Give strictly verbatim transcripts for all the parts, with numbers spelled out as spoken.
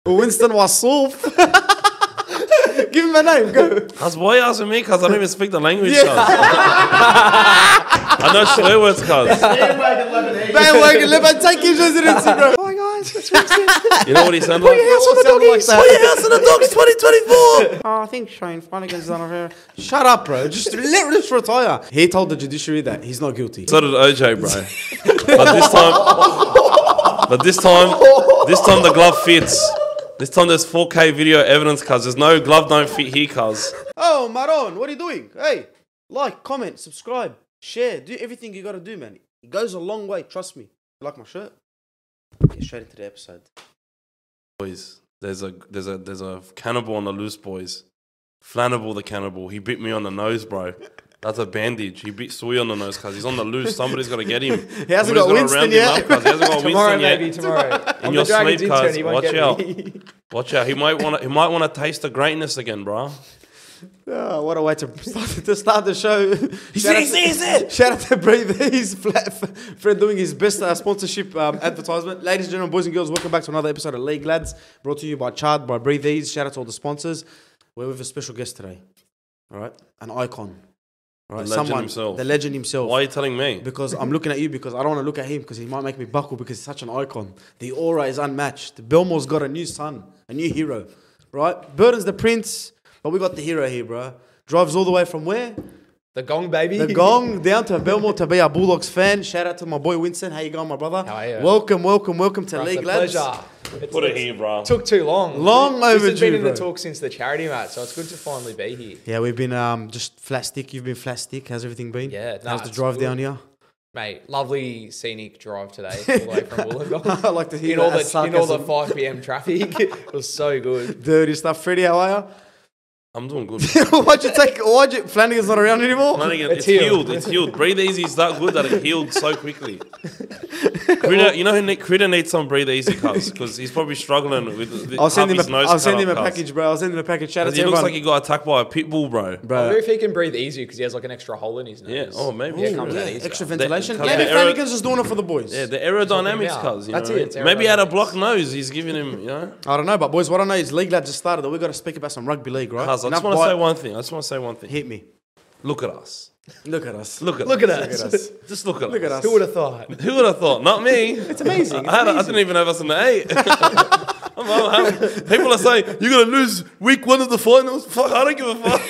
Winston Wassouf. Give him a name, go. Cuz why are you asking me? Cuz I don't even speak the language. Yeah. I know swear words, cuz. Bandwagon Lebanon. Bandwagon Lebanon. Take his residency, bro. Hi guys, it's Winston. You know what he sounded like? Put your house on the doggies. Put your house on the dogs twenty twenty-four. Oh, I think Shane Flanagan's done over here. Shut up, bro. Just let Rich retire. He told the judiciary that he's not guilty. So did O J, bro. But this time, but this time, this time the glove fits. This time there's four K video evidence, cuz there's no glove don't fit here, cuz. Oh, Maron, what are you doing? Hey, like, comment, subscribe, share, do everything you gotta do, man. It goes a long way, trust me. You like my shirt? Get straight into the episode. Boys, there's a there's a there's a cannibal on the loose, boys. Flannable the cannibal. He bit me on the nose, bro. That's a bandage. He bit Sui on the nose, cuz he's on the loose. Somebody's got to get him. He hasn't got Winston yet. Up, he hasn't got tomorrow, Winston yet. maybe tomorrow. In your sleep, cuz. Watch out. Watch out. He might want to. He might want to taste the greatness again, bro. Oh, what a way to start, to start the show. He's it, he's it, he's it. Shout out to Breathe Ease, Fred doing his best uh, sponsorship um, advertisement. Ladies and gentlemen, boys and girls, welcome back to another episode of League Lads, brought to you by Chad, by Breathe Ease. Shout out to all the sponsors. We're with a special guest today, all right? An icon. All right? The legend Someone, himself. The legend himself. Why are you telling me? Because I'm looking at you because I don't want to look at him because he might make me buckle because he's such an icon. The aura is unmatched. Belmore's got a new son, a new hero, right? Burton's the prince, but we got the hero here, bro. Drives all the way from where? The Gong, baby. The Gong, down to Belmore to be a Bulldogs fan. Shout out to my boy Winston. How you going, my brother? How are you? Welcome, welcome, welcome to Bro, League it's a Lads. pleasure. Put it here, bro. Took too long. Long this overdue, has been in bro. the talk since the charity match, so it's good to finally be here. Yeah, we've been um, just flat stick. You've been flat stick. How's everything been? Yeah, nah, How's the it's drive good. down here? Mate, lovely scenic drive today, all the way from Wollongong. I like to hear in all that the in all the sarcasm. five p m traffic. It was so good. Dirty stuff. Freddie, how are I'm doing good. you? Why'd you take? Why'd you? Flanagan's not around anymore. Flanagan, It's it's, healed. healed. It's healed. Breathe Easy is that good that it healed so quickly. Critter, you know who ne- Critter needs some Breathe Easy, cuz, because he's probably struggling with the, I'll send half him. his A, nose I'll cut send him a up, cuz. package, bro. I'll send him a package. Shout out to He looks everyone. like he got attacked by a pit bull, bro. I wonder Bro. if he can breathe easier because he has like an extra hole in his nose. Yeah. Oh, maybe. Yeah, it Ooh, comes Yeah, out easier. extra ventilation. The- Yeah, the the aero- Flanagan's just doing it for the boys. Yeah, the aerodynamics, about. cuz. You That's know it, what I it's mean? Maybe he had a aerodynamics. blocked nose. He's giving him, you know. I don't know, but boys, what I know is League Lads just started. We got to speak about some rugby league, right? Cuz, I Enough just want to bite- say one thing. I just want to say one thing. Hit me. Look at us. Look at us. Look at Look us. at us. Look at us. Just look at Look us. at us. Who would have thought? Who would have thought? Not me. It's amazing. It's I, had a, I amazing. didn't even have us in the eight. I'm, I'm, I'm, people are saying, you're going to lose week one of the finals. Fuck, I don't give a fuck.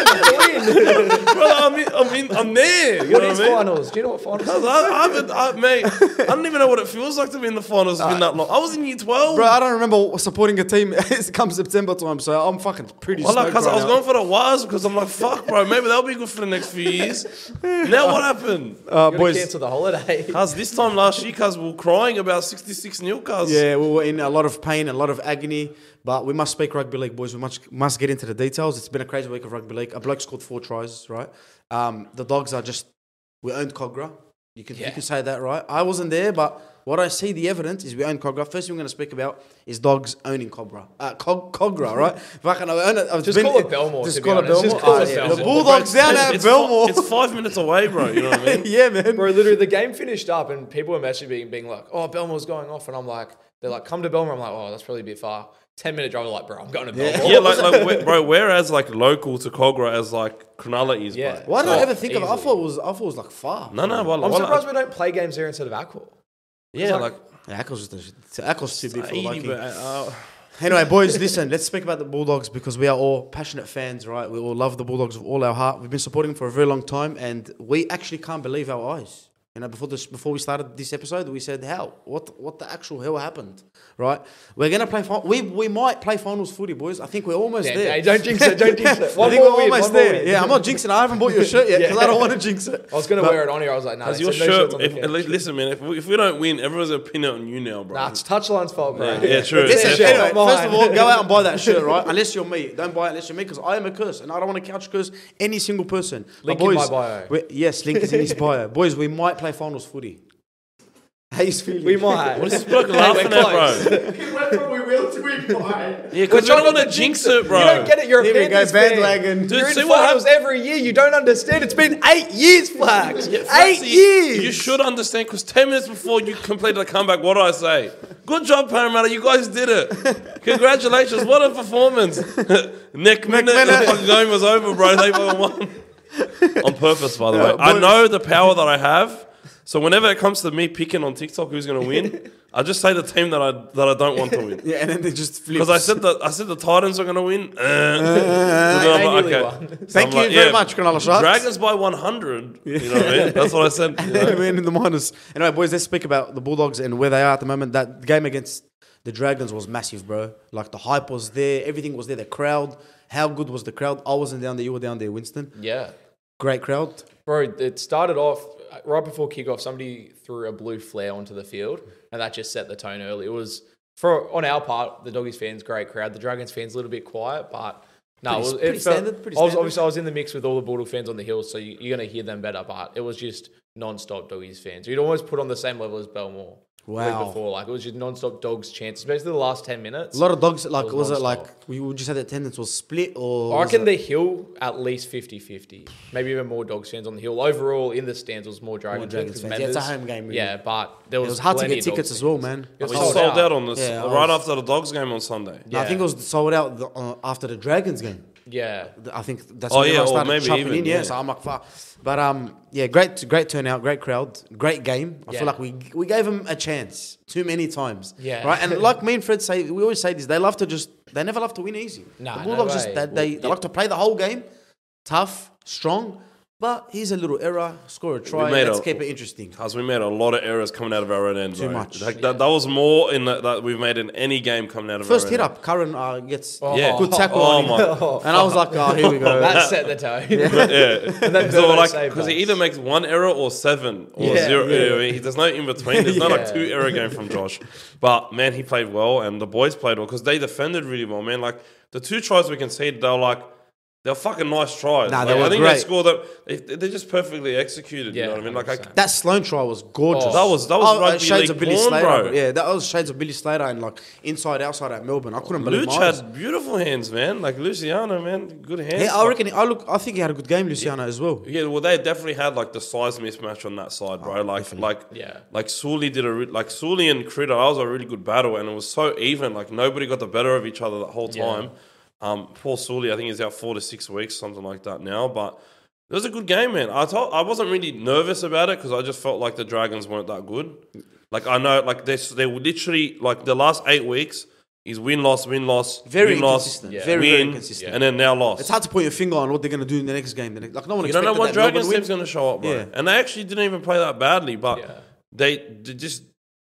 Brother, I'm, in, I'm, in, I'm there. You What know is what I mean? finals? Do you know what finals Cuz is? I, I haven't, I, mate, I don't even know what it feels like to be in the finals. It's been that long. I was in year twelve. Bro, I don't remember supporting a team come September time, so I'm fucking pretty Well, stoked cuz right I was now. going for the Waz because I'm like, fuck, bro, maybe that'll be good for the next few years. Now what happened? Uh, You're boys, gonna cancel the holiday. Cuz this time last year, cuz we were crying about sixty-six nil, cuz. yeah, we were in a lot of pain, a lot of agony, but we must speak rugby league, boys. We must, must get into the details. It's been a crazy week of rugby league. A bloke scored four tries, right? Um, the Dogs are just, we owned Cogra. You can, you Yeah. can say that, right? I wasn't there, but what I see the evidence is we own Cogra. First thing we're going to speak about is Dogs owning Cobra. Uh, Cog, Cogra, right? Fucking, I own it. I've Just been- call it Belmore, Just to be call it honest. Belmore. Just call Ah, it yeah. Belmore. The Bulldogs down It's- at it's Belmore. fi- It's five minutes away, bro. You know what I mean? Yeah, man. Bro, literally, the game finished up and people were messaging me being like, oh, Belmore's going off. And I'm like, they're like, come to Belmore. I'm like, oh, that's probably a bit far. ten minute drive. I'm like, bro, I'm going to Belmore. Yeah, like, like we- bro, whereas like local to Cogra as like Cronulla is, Yeah. bro. Why did I Oh, ever think of it? I easily. thought it was, I thought it was like far. No, no, well, I'm well, surprised we don't play games there instead of Aqua. yeah, like- like, Yeah, Ackles is the, Ackles too big for the eighty, Viking. but, uh, Anyway, boys, listen, let's speak about the Bulldogs because we are all passionate fans, right? We all love the Bulldogs with all our heart. We've been supporting them for a very long time, and we actually can't believe our eyes. You know, before this, before we started this episode, we said, "How? What? What the actual hell happened?" Right? We're gonna play. Fin- we we might play finals footy, boys. I think we're almost Yeah, there. hey, don't jinx it. Don't jinx it. I One think more we're win, almost one more there. win. Yeah, I'm not jinxing. I haven't bought your shirt yet because Yeah. I don't want to jinx it. I was going to But- wear it on here. I was like, no, Cause nah, your no shirt, shirts on the if, couch. at least- listen, man, if we, if we don't win, everyone's going to pin it on you now, bro. Nah, it's Touchline's fault, bro. Yeah, yeah, true. It's Listen, their shirt, anyway, not first of mine. all, go out and buy that shirt, right? Unless you're me. Don't buy it unless you're me because I am a curse and I don't want to couch curse any single person. Link But in boys, my bio. we- yes, link is in his bio. Boys, we might play finals footy. How you feeling? We might. What is this bloke laughing at, close. bro? He went from we will to we might. Yeah, because we trying don't to want to jinx it, bro. You don't get it. You're a Here we go, Panthers fan. bandwagon. Dude, You're see in what finals happens- every year. You don't understand. It's been eight years, Flax. Eight Foxy, years. You should understand because ten minutes before you completed a comeback, what did I say? Good job, Parramatta. You guys did it. Congratulations. What a performance. Neck minute, the fucking game was over, bro. They won. On purpose, by the way. I know the power that I have. So whenever it comes to me picking on TikTok who's going to win, I just say the team that I that I don't want to win. Yeah, and then they just flip. Because I said that I said the Titans are going to win. Uh, They I'm like, nearly okay. won. So Thank I'm you like, very yeah, much, Cronulla Sharks. Dragons by one hundred. You know what I mean? That's what I said. You know? Man in the minus. Anyway, boys, let's speak about the Bulldogs and where they are at the moment. That game against the Dragons was massive, bro. Like the hype was there, everything was there. The crowd, how good was the crowd? I wasn't down there, you were down there, Winston. Yeah. Great crowd. Bro, it started off right before kickoff. Somebody threw a blue flare onto the field, and that just set the tone early. It was for on our part, the Doggies fans, great crowd. The Dragons fans, a little bit quiet, but no, Pretty- it, was, it pretty felt, standard, pretty I was standard. obviously I was in the mix with all the Bulldog fans on the hill, so you, you're gonna hear them better. But it was just non-stop Doggies fans. You'd almost put on the same level as Belmore. the week Wow. Before, like it was just non-stop Dogs chance, especially the last ten minutes. A lot of dogs, like, was was, it non-stop. like, we would just had the attendance was split or? I was reckon it- the hill at least fifty-fifty. Maybe even more Dogs fans on the hill. Overall, in the stands was more Dragons, Dragons fans. fans. Yeah, it's a home game, really. Yeah, but there was It was hard to plenty get of tickets Dogs as well, fans. man. It was We sold sold out. out on this Yeah, I right was- after the Dogs game on Sunday. No, I think it was sold out the, uh, after the Dragons game. Yeah. I think that's Oh, when yeah, everyone or started maybe chopping even, in. Yeah, yeah. so I'm like, fuck. But um, yeah, great, great turnout, great crowd, great game. I Yeah. feel like we we gave them a chance too many times. Yeah. right. And like me and Fred say, we always say this: they love to just, they never love to win easy. Nah, the no Bulldogs just way. they, they, they like to play the whole game, tough, strong. But here's a little error, score a try. made Let's a- keep it interesting. Because we made a lot of errors coming out of our own end. Too bro. much. Like, that, that was more in the, that we've made in any game coming out of First our hit own up, Curran uh, gets Yeah. good tackle. Oh on him. my. And I was like, oh, here we go. That set the tone. end. Yeah. then so Burbo like, saved because he us. either makes one error or seven or Yeah, zero. yeah. You know, he- there's no in between. There's not like Yeah. two error game from Josh. But man, he played well, and the boys played well because they defended really well. Man, like the two tries we conceded, they were like. They're fucking nice tries. Nah, Like, they were I think great. they scored them. They, they're just perfectly executed. You Yeah, know what I mean? Like, I, one hundred percent. That Sloan try was gorgeous. Oh. That was- that was uh, rugby shades league of Billy porn, Slater, bro. bro. Yeah, that was shades of Billy Slater and like inside, outside at Melbourne. I couldn't believe Luch my eyes. had beautiful hands, man. Like Luciano, man, good hands. Yeah, I But- reckon. I look. I think he had a good game, Luciano, as well. Yeah, well, they definitely had like the size mismatch on that side, bro. like, like, Yeah. like Sully did a re- like Sully and Critter. That was a really good battle, and it was so even. Like nobody got the better of each other the whole Yeah. time. Um, poor Sully, I think he's out four to six weeks, something like that now. But it was a good game, man. I thought I wasn't really nervous about it because I just felt like the Dragons weren't that good. Like I know, like they they were literally like the last eight weeks is win loss win loss Very win loss inconsistent. Yeah. Very, win very inconsistent. and then now loss. It's hard to put your finger on what they're going to do in the next game. The next- Like no one You don't expected know what that Melbourne Dragons win. team's going to show up, bro. Yeah. And they actually didn't even play that badly, but Yeah. they, they just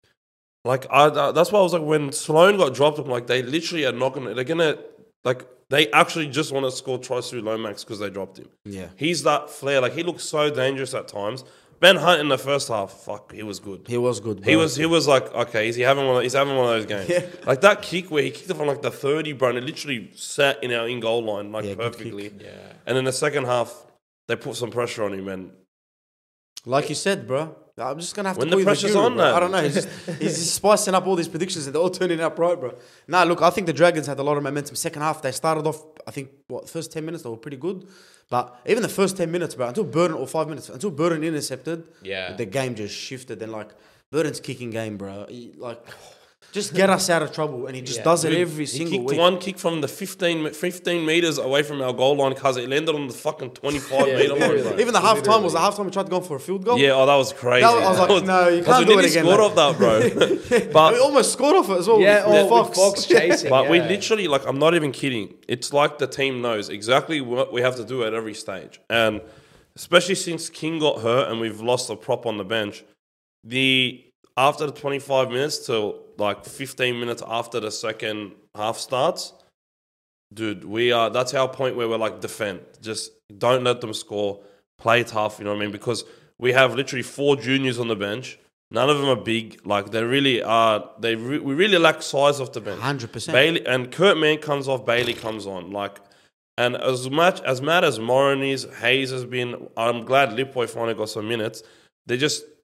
like I. I- That's why I was like when Sloan got dropped, I'm like they literally are not going to. They're going to like they actually just want to score tries through Lomax because they dropped him. Yeah. He's that flair. Like he looks so dangerous at times. Ben Hunt in the first half, fuck, he was good. He was good. Bro. He was he was like, okay, is he having one of, he's having one of those games. Yeah. Like that kick where he kicked it from like the thirty, bro, and it literally sat in our in goal line like Yeah, good perfectly. Yeah. And in the second half, they put some pressure on him, and like you said, bro. I'm just gonna have When to the call you pressure's guru, on, bro. man. I don't know. He's just, he's just spicing up all these predictions and they're all turning out right, bro. Nah, look, I think the Dragons had a lot of momentum. Second half, they started off. I think what first ten minutes they were pretty good, but even the first ten minutes, bro, until Burden or five minutes until Burden intercepted, Yeah. the game just shifted. And like Burden's kicking game, bro, he, like just get us out of trouble, and he just Yeah. does it Dude, every he single kicked week. one kick from the fifteen, fifteen meters away from our goal line because it landed on the fucking twenty-five Yeah, meter line, literally. bro. Even the half time was the Literally. half time we tried to go for a field goal. Yeah, oh, that was crazy. That was- I was like, no, you Because can't we do it nearly again, scored mate. off that, bro. we but almost scored off it as well. Yeah, with, or with with Fox. Fox chasing. but we yeah. literally, like, I'm not even kidding. It's like the team knows exactly what we have to do at every stage. And especially since King got hurt and we've lost a prop on the bench, the after the twenty-five minutes till like fifteen minutes after the second half starts, dude, we are, that's our point where we're like, defend. Just don't let them score. Play tough, you know what I mean? Because we have literally four juniors on the bench. None of them are big. Like, they really are, they re- we really lack size off the bench. one hundred percent. Bailey and Kurt Mann comes off, Bailey comes on. Like, and as much as mad as Moran is, Hayes has been. I'm glad Lipway finally got some minutes. They just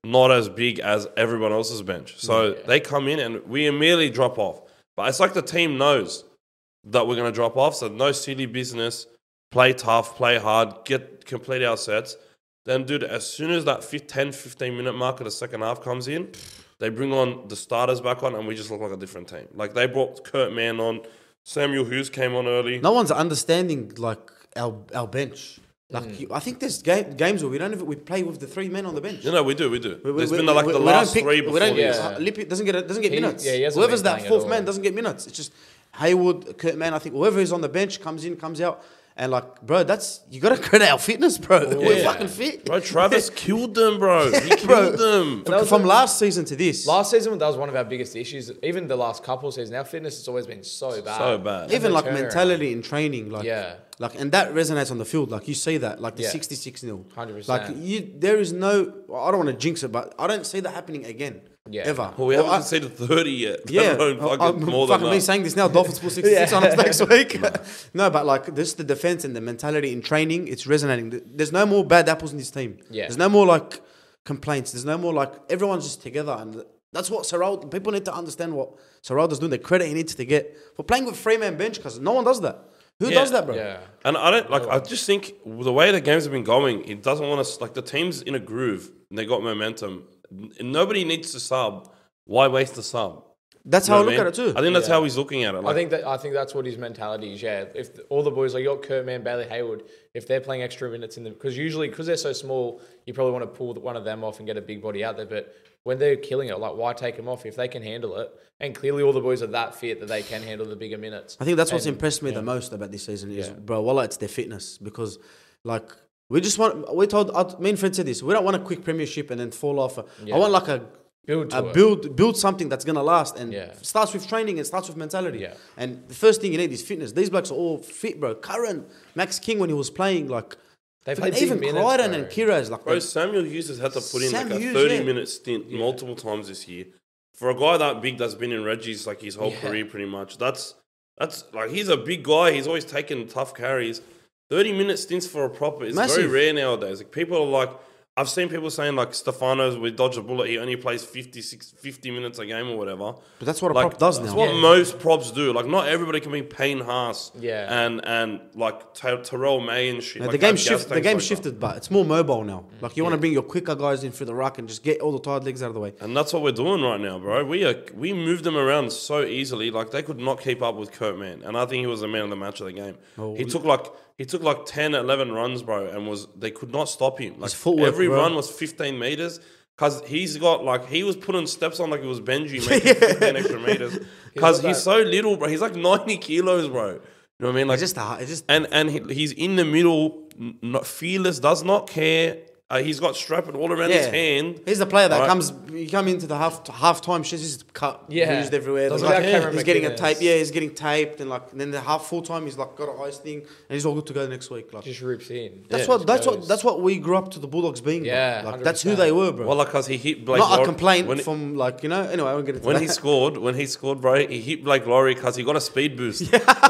not as big as everyone else's bench. So they come in and we immediately drop off. But it's like the team knows that we're going to drop off. So no silly business. Play tough, play hard, get complete our sets. Then, dude, as soon as that ten, fifteen minute mark of the second half comes in, they bring on the starters back on and we just look like a different team. Like they brought Kurt Mann on. Samuel Hughes came on early. No one's understanding like our our bench. Like you, I think there's game, games where we don't even we play with the three men on the bench. You know, we do, we do. We- we- There's we- been like we- the we don't last pick- three we before don't- this. Yeah. Lippi doesn't get doesn't get He- minutes. yeah, he hasn't Whoever's been that playing at fourth all. man doesn't get minutes. It's just Hayward, Kurt Mann. I think whoever is on the bench comes in, comes out, and like, bro, that's you got to credit our fitness, bro. We're Yeah. fucking fit, Bro, Travis killed them, bro. He killed Bro. them. From, from last season to this, Last season, that was one of our biggest issues. Even the last couple of seasons, our fitness has always been so bad. So bad. And even the like turnaround. mentality in training, like Yeah. like and that resonates on the field. Like you see that, like the Yeah. sixty-six nil, one hundred Like percent. you, there is no. I don't want to jinx it, but I don't see that happening again. Yeah. Ever. Well, we Or haven't I- conceded thirty yet. Yeah, Let alone I- fucking I'm more than fucking me that. saying this now. Dolphins put sixty-six Yeah. on us next week. No, but like this, the defense and the mentality in training, it's resonating. There's no more bad apples in this team. Yeah. There's no more like complaints. There's no more like everyone's just together, and that's what Saraldo. People need to understand what Saraldo's doing. The credit he needs to get for playing with three man bench because no one does that. Who Yeah. does that, bro? Yeah. And I don't like. I just think the way the games have been going, it doesn't want us like the team's in a groove and they got momentum. N- Nobody needs to sub. Why waste the sub? That's You how know I what look mean? at it too. I think that's Yeah. how he's looking at it. Like, I think that I think that's what his mentality is. Yeah, if all the boys like you got Kurt Mann, Bailey Hayward, if they're playing extra minutes in the because usually because they're so small, you probably want to pull one of them off and get a big body out there. But when they're killing it, like why take them off if they can handle it? And clearly, all the boys are that fit that they can handle the bigger minutes. I think that's what's And- impressed me yeah. the most about this season is, Yeah. bro, wallah, it's their fitness because, like, we just want. We told uh, me and Fred said this. We don't want a quick premiership and then fall off. Yeah. I want like a Build to uh, it. build build something that's gonna last and Yeah. starts with training and starts with mentality. Yeah. And the first thing you need is fitness. These blokes are all fit, bro. Curran, Max King when he was playing, like They fucking played big even minutes, Crichton bro. and Kiraz, like bro, they- Samuel Hughes has had to put in Sam like a Hughes, thirty yeah. minute stint multiple times this year. For a guy that big that's been in Reggie's like his whole Yeah. career pretty much, that's that's like he's a big guy. He's always taking tough carries. thirty minute stints for a proper is Massive. very rare nowadays. Like people are like, I've seen people saying like Stefano's we dodge a bullet. He only plays fifty-six, fifty minutes a game or whatever. but that's what a Like, prop does that's now. what Yeah. most props do. Like not everybody can be Payne Haas. Yeah. And and like Ty- Terrell May and shit. Yeah, like the game have gas shift, the tanks game like that. shifted, but it's more mobile now. Like you want to Yeah. bring your quicker guys in through the ruck and just get all the tired legs out of the way. And that's what we're doing right now, bro. We are we moved them around so easily, like they could not keep up with Kurt Mann. And I think he was the man of the match of the game. Oh, he we- took like he took like ten, eleven runs, bro, and was they could not stop him. Like footwork, every bro. run was fifteen meters. Cause he's got like he was putting steps on like it was Benji making fifteen extra meters. Cause got he's that- so little, bro. He's like ninety kilos, bro. You know what I mean? Like It's just, a, it's just and and he, he's in the middle, n- not fearless, does not care. Uh, he's got strapping all around his yeah. hand. He's the player that Right. comes. You come into the half half time. Shit, he's cut, Yeah. bruised everywhere. Doesn't Like, like Cameron he's getting a McInnes. tape. Yeah, he's getting taped, and like then the half full time, he's like got a ice thing, and he's all good to go next week. Like Just rips in. that's Yeah, what just that's what goes. that's what we grew up to the Bulldogs being. Yeah, bro. like one hundred that's who percent. they were, bro. Well, like, cause he hit Blake Not a Lawrie- complaint when he, from like you know. Anyway, I won't get into when that. he scored. When he scored, bro, he hit Blake Laurie because he got a speed boost.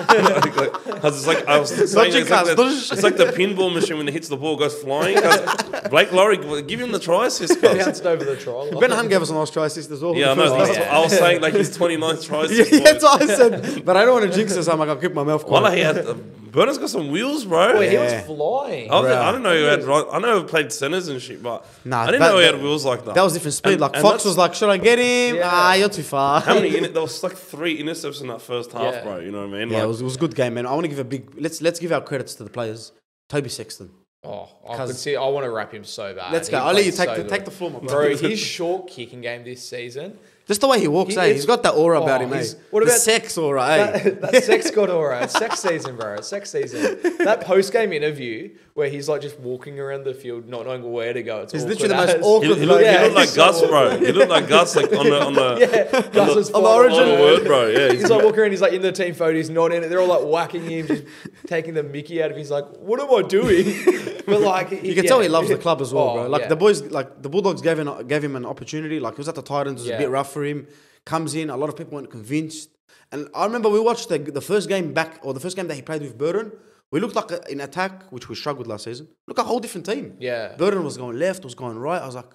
Because it's like I was saying, Dodgy it's like, cuz, the, dodgy- it's like the pinball machine when it hits the ball, it goes flying. 'Cause Blake Laurie, give him the try assist. cuz. Bounced over the try line. Ben Hunt gave us a nice try assist as well. Yeah, I The know. first That's half. what I was saying like his twenty-ninth try Yeah, assist. yeah, boys. that's what I said. But I don't want to jinx this. I'm like, I'll keep my mouth quiet. Well, he had uh, Burner's got some wheels, bro. Boy, he was Yeah. flying. I, was, Bruh. I don't know. He had, I know he played centers and shit, but Nah, I didn't that- know he that- had wheels like that. That was different speed. And- like and Fox that's- was like, should I get him? Yeah. Ah, you're too far. How many? In it? There was like three intercepts in that first half, Yeah. bro. You know what I mean? Yeah, Like, it was, it was a good game, man. I want to give a big let's let's give our credits to the players. Toby Sexton. Oh, I 'Cause- could see. I want to wrap him so bad. Let's He go. I'll let you played take so the take good. the floor, my Bro, bro. his short kicking game this season. Just the way he walks, He- eh? it's- He's got that aura about Oh, him, eh? he's- what the about- sex aura, eh? That, that sex god aura. It's sex season, bro. It's sex season. That post game interview where he's like just walking around the field, not knowing where to go. It's He's awkward literally the most as. he, awkward he, looked, he Yeah, looked like he's Gus, so bro. He looked like Gus, like on the on the Yeah, Gus was on the flying origin. on the all word, over. bro. Yeah, He's like walking around. He's like in the team photo. He's not in it. They're all like whacking him, just taking the Mickey out of him. He's like, "What am I doing?" But like, You can tell he loves the club as well, Oh, bro. Like yeah. the boys, like the Bulldogs gave him gave him an opportunity. Like he was at the Titans, it was Yeah. a bit rough for him. Comes in, a lot of people weren't convinced. And I remember we watched the the first game back, or the first game that he played with Burden. We looked like a, in attack, which we struggled last season. Look, a whole different team. Yeah. Burden was going left, was going right. I was like,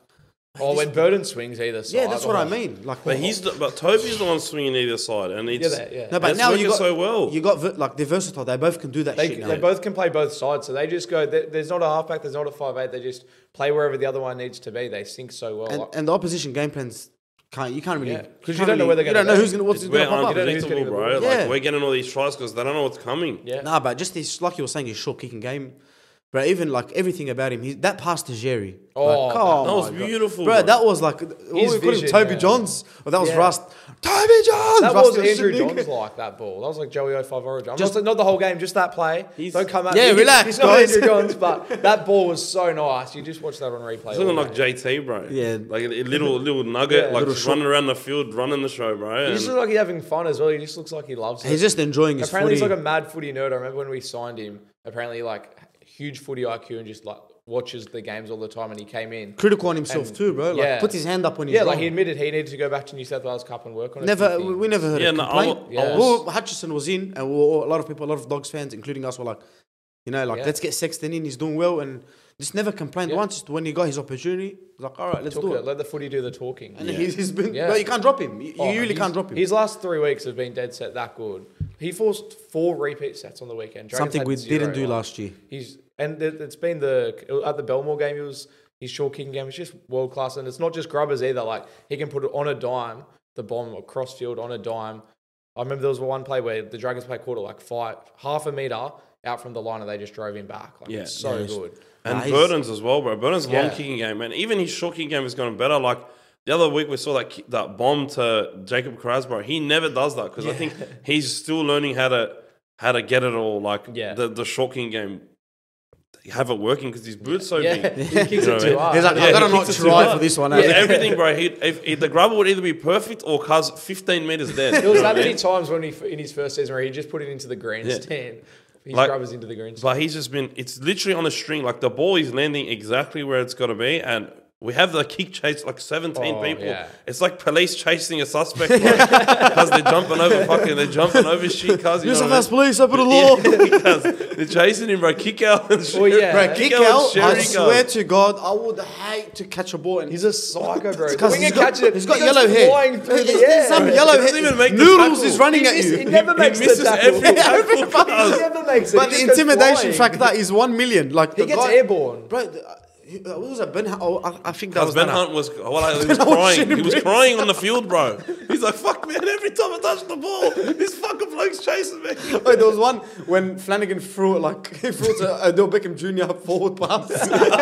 Oh, when Burden swings either side. Yeah, that's what I oh. mean. Like, But he's the, but Toby's the one swinging either side, and it's Yeah, that- yeah. no, but it's now working you got so well. You got ver- like they're versatile. They both can do that They, shit. they Now. both can play both sides, so they just go. there- There's not a halfback. There's not a five eight. They just play wherever the other one needs to be. They sync so well. And, Like- and the opposition game plans can't you can't really Yeah, 'cause you can't don't know really- where they're you gonna don't know go. who's gonna what's It's gonna very pop up. You don't know who's unpredictable, getting the bro. ball. Yeah. Like we're getting all these tries because they don't know what's coming. yeah. Nah, but just this, like you were saying, his short kicking game, bro. Even like everything about him, he, that pass to Jerry. Oh, like, come That was on, bro. beautiful, bro. bro. That was like what we call him, vision, Toby yeah. Johns, or that was Yeah. Rust. Toby Johns. That Rust was Andrew shooting. Johns like that ball. That was like Joey O'Favoro. Just- Just not the whole game, just that play. He's- Don't come at Yeah, me. relax, He's not guys. Andrew Johns, but that ball was so nice. You just watch that on replay. He's looking all like day. J T, bro. Yeah. like a, a little little nugget, Yeah. like Little just short- running around the field, running the show, bro. He And just looks like he's having fun as well. He just looks like he loves it. He's just enjoying his Apparently, footy. he's like a mad footy nerd. I remember when we signed him. Apparently, like huge footy I Q and just like watches the games all the time. And he came in. critical on himself And- too, bro. Like yeah. puts his hand up when he's Yeah, wrong. like he admitted he needed to go back to New South Wales Cup and work on it. Never, we, we never heard Yeah, a no, I complaint. wa- I Yeah. was- Well, Hutchison was in, and we were all, a lot of people, a lot of Dogs fans, including us, were like, you know, like Yeah. let's get Sexton in. He's doing well, and just never complained Yeah. once. Just when he got his opportunity, he's like, all right, let's Took do it. it. Let the footy do the talking. And he's, he's been, Yeah. no, you can't drop him. You, Oh, you really he's- can't drop him. His last three weeks have been dead set that good. He forced four repeat sets on the weekend. Dragons Something had we zero, didn't do like, last year. He's and it- it's been the at the Belmore game. He was his short kicking game. It's just world class, and it's not just grubbers either. Like he can put it on a dime, the bomb across field on a dime. I remember there was one play where the Dragons play quarter like five half a meter out from the line, and they just drove him back. Like, Yeah. it's so Yeah, it's- good. And Nah, he's- Burden's as well, bro. Burden's long Yeah. kicking game, man. Even his short kicking game is going better. Like the other week, we saw that ki- that bomb to Jacob Carrasbro. He never does that because I think he's still learning how to how to get it all. Like Yeah. the the short kicking game, have it working because his boots so Yeah, big. he kicks You know it what I too mean? hard. He's like, Yeah, I've got to he not kicks it too try hard. for this one. Yeah, everything, bro. He, if, if the grub would either be perfect or cause fifteen meters dead. It You was know that what I many mean? times when he in his first season where he just put it into the grandstand. His Like- grubbers into the grandstand. But he's just been, it's literally on a string. Like the ball is landing exactly where it's got to be. And we have the kick chase like seventeen Oh, people. yeah. It's like police chasing a suspect because they're jumping over fucking, they're jumping over shit. Cause, you New know South what I Wales mean? police, up at the law. Yeah, because they're chasing him, bro. Kick out and shit. Well, yeah. Bro, Kick kick out out. and I Sherry swear goes. to God, I would hate to catch a ball. And He's a psycho, bro. The 'cause winger he's got- catches it. he's got he goes yellow hair. flying through the There's air. some bro. yellow He doesn't hair. even make the Noodles tackle. is running He at miss- you. He never He makes the misses tackle. every tackle. He never makes it. But He the just goes intimidation flying. factor is one million. Like He the gets guy, airborne. Bro, the, uh, what was that? Ben? Hu- Oh, I, I think that Because was Ben that. Hunt was, well, like, he was Ben Hunt was crying. shitting He was bricks. crying on the field, bro. He's like, "Fuck, man! Every time I touch the ball, this fucking bloke's chasing me." Oh, there was one when Flanagan threw it like he threw it to Adele Beckham Junior forward pass,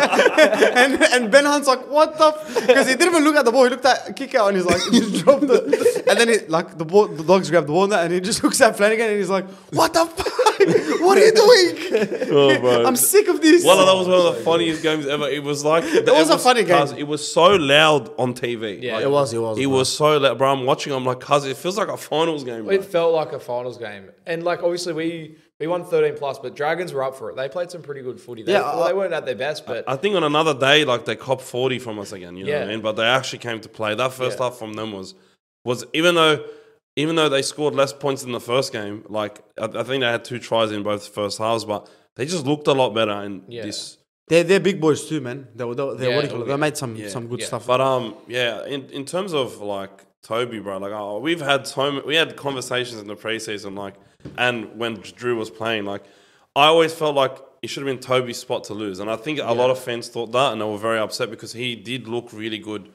and and Ben Hunt's like, "What the?" Because he didn't even look at the ball. He looked at kick out and he's like, he just dropped it. And then it like the ball, the dogs grabbed the ball and that, and he just looks at Flanagan and he's like, "What the fuck? What are you doing? Oh, bro. I'm sick of this." Well, that was one of the funniest games ever. It was like it was a funny game. cuz It was so loud on T V. Yeah, Like, it was, it was, It bro. was so loud, bro. I'm watching. I'm like, cuz it feels like a finals game. Bro. It felt like a finals game, and like obviously we we won thirteen plus, but Dragons were up for it. They played some pretty good footy. They, Yeah, well, I- they weren't at their best, but I think on another day, like they copped forty from us again. You know what I Yeah. mean? But they actually came to play. That first Yeah. half from them was was even though even though they scored less points in the first game, like I, I think they had two tries in both first halves, but they just looked a lot better in Yeah. this. They're, they're big boys too, man. They, they, they're Yeah, what do you call it? yeah. They made some Yeah, some good yeah. stuff. But um, yeah, in, in terms of like Toby, bro, like oh, we've had so many, we had conversations in the preseason, like, and when Drew was playing, like, I always felt like it should have been Toby's spot to lose, and I think a lot of fans thought that, and they were very upset because he did look really good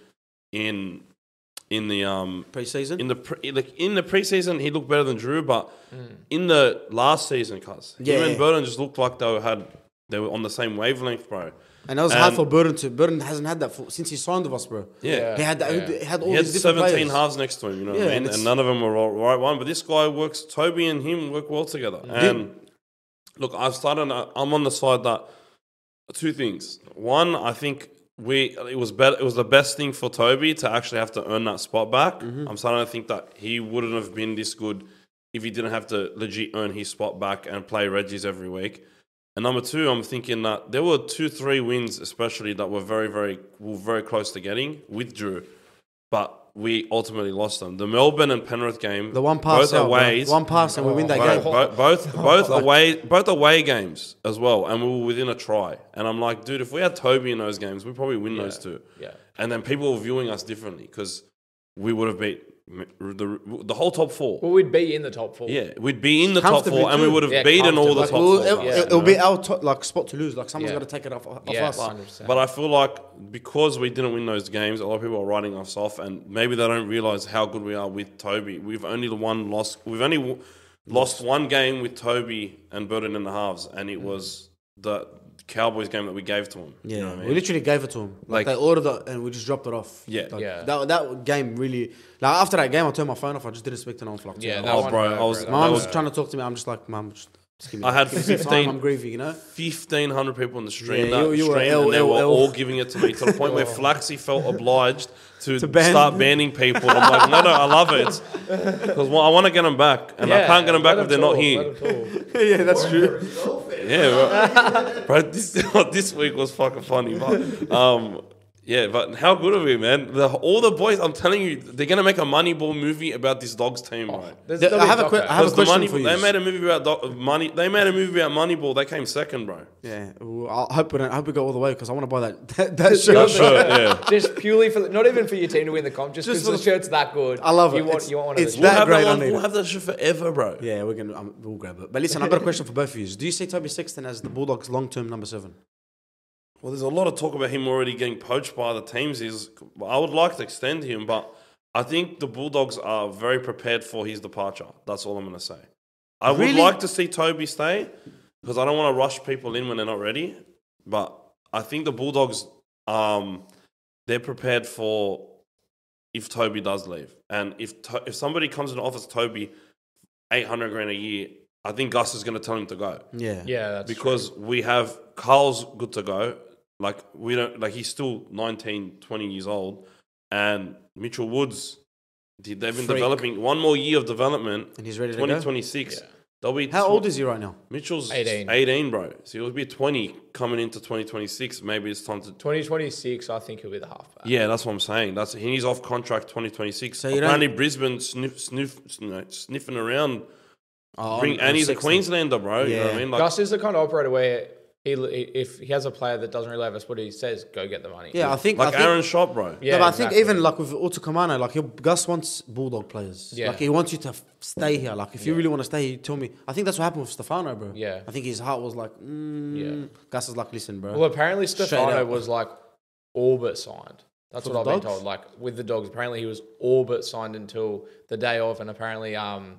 in in the um Pre-season. in the pre, like in the preseason he looked better than Drew, but in the last season, cuz Yeah. him and Burton just looked like they had they were on the same wavelength, bro. And that was hard And- for Burton to. Burton hasn't had that for, since he signed with us, bro. Yeah. He had that. Yeah. He had all He had these different seventeen players. halves next to him, you know Yeah, what I and mean? it's- And none of them were all right one. But this guy works, Toby and him work well together. And look, I've started, I'm on the side that two things. One, I think we it was better. It was the best thing for Toby to actually have to earn that spot back. Mm-hmm. I'm starting to think that he wouldn't have been this good if he didn't have to legit earn his spot back and play Reggie's every week. And number two, I'm thinking that there were two, three wins, especially that were very, very, were very close to getting with Drew, but we ultimately lost them. The Melbourne and Penrith game, The one pass both out, bro. aways, One pass and we win that Bro, game. bo- both both away both away games as well, and we were within a try. And I'm like, dude, if we had Toby in those games, we probably win those two. yeah. and then people were viewing us differently because we would have beat the the whole top four. Well, we'd be in the top four. Yeah, we'd be in the top Comfortably four, and we too. would have Yeah, beaten all the Like, top we'll- four. it'll, guys, Yeah. you it'll know? be our top, like spot to lose. Like someone's Yeah. got to take it off, off Yeah, us. one hundred percent. But I feel like because we didn't win those games, a lot of people are writing us off, and maybe they don't realize how good we are with Toby. We've only one lost. We've only w- lost one game with Toby and Burton in the halves, and it was the Cowboys game that we gave to him. Yeah, you know what I we mean? literally gave it to him. Like, Like- they ordered it and we just dropped it off. Yeah. Like, Yeah. That, that game really. Like after that game, I turned my phone off. I just didn't speak to no one for like two Yeah, hours. that Oh, one, bro, no, I was- bro, My that mum was- was trying to talk to me. I'm just like, mum, just, just give me. I had give me some time, fifteen I'm grieving, you know. fifteen hundred people in the stream Yeah, that you- you were stream, L- and they were L- L. all giving it to me to the point where Flaxy felt obliged to, To ban- start banning people. I'm like, no, no, I love it because well, I want to get them back, and I can't get them back let if they're not talk, here. let 'em talk. Yeah, that's true. Yeah, bro. bro this, this week was fucking funny, but um, yeah, but how good are we, man? The, all the boys, I'm telling you, they're gonna make a Moneyball movie about this Dogs team, right? There's- The- there'll I be have a doco. que- I have a Because the question money, for you. they made a movie about dog, money. They made a movie about Moneyball. They came second, bro. Yeah, well, I hope we don't. I hope we go all the way because I want to buy that that, that The shirt. other- Shirt, yeah. Just purely for the, not even for your team to win the comp, just Just because for the the- shirt's that good. I love it. You want, It's- you want one it's of We'll those. that have, great, that I one, need we'll it. have that shit forever, bro. Yeah, we're gonna. Um, we'll grab it. But listen, I've got a question for both of you. Do you see Toby Sexton as the Bulldogs' long-term number seven? Well, there's a lot of talk about him already getting poached by the teams. Is I would like to extend him, but I think the Bulldogs are very prepared for his departure. That's all I'm going to say. I would Really? like to see Toby stay because I don't want to rush people in when they're not ready. But I think the Bulldogs, um, they're prepared for if Toby does leave, and if to- if somebody comes and offers Toby eight hundred grand a year, I think Gus is going to tell him to go. Yeah. Yeah, that's Because we have Carl's good to go. Like we don't like he's still nineteen, twenty years old, and Mitchell Woods, they've been Freak. developing one more year of development. And he's ready to Twenty go. twenty six. Yeah. They'll be How old is he right now? Mitchell's? eighteen. eighteen, bro. So he'll be twenty coming into twenty twenty six. Maybe it's time to. twenty twenty-six, I think he'll be the halfback. Yeah, that's what I'm saying. That's he's off contract twenty twenty six. So you don't- Apparently Brisbane sniff, sniff, you know, sniffing around. Oh, Bring, on- and he's a Sexton. Queenslander, bro. You know what I Yeah. mean? Like, Gus is the kind of operator where he, if he has a player that doesn't really have us, what he says, go get the money. Yeah, I think. like I think, Aaron Shot, bro. Yeah, no, but I exactly. think even like with Utukamano, like he'll, Gus wants Bulldog players. Yeah. Like he wants you to f- stay here. Like if you really want to stay, you tell me. I think that's what happened with Stefano, bro. Yeah. I think his heart was like, mm. Yeah. Gus is like, listen, bro. Well, apparently Straight Stefano up. was like all but signed. That's For what the I've been Dogs? told. Like with the Dogs, apparently he was all but signed until the day of, and apparently um,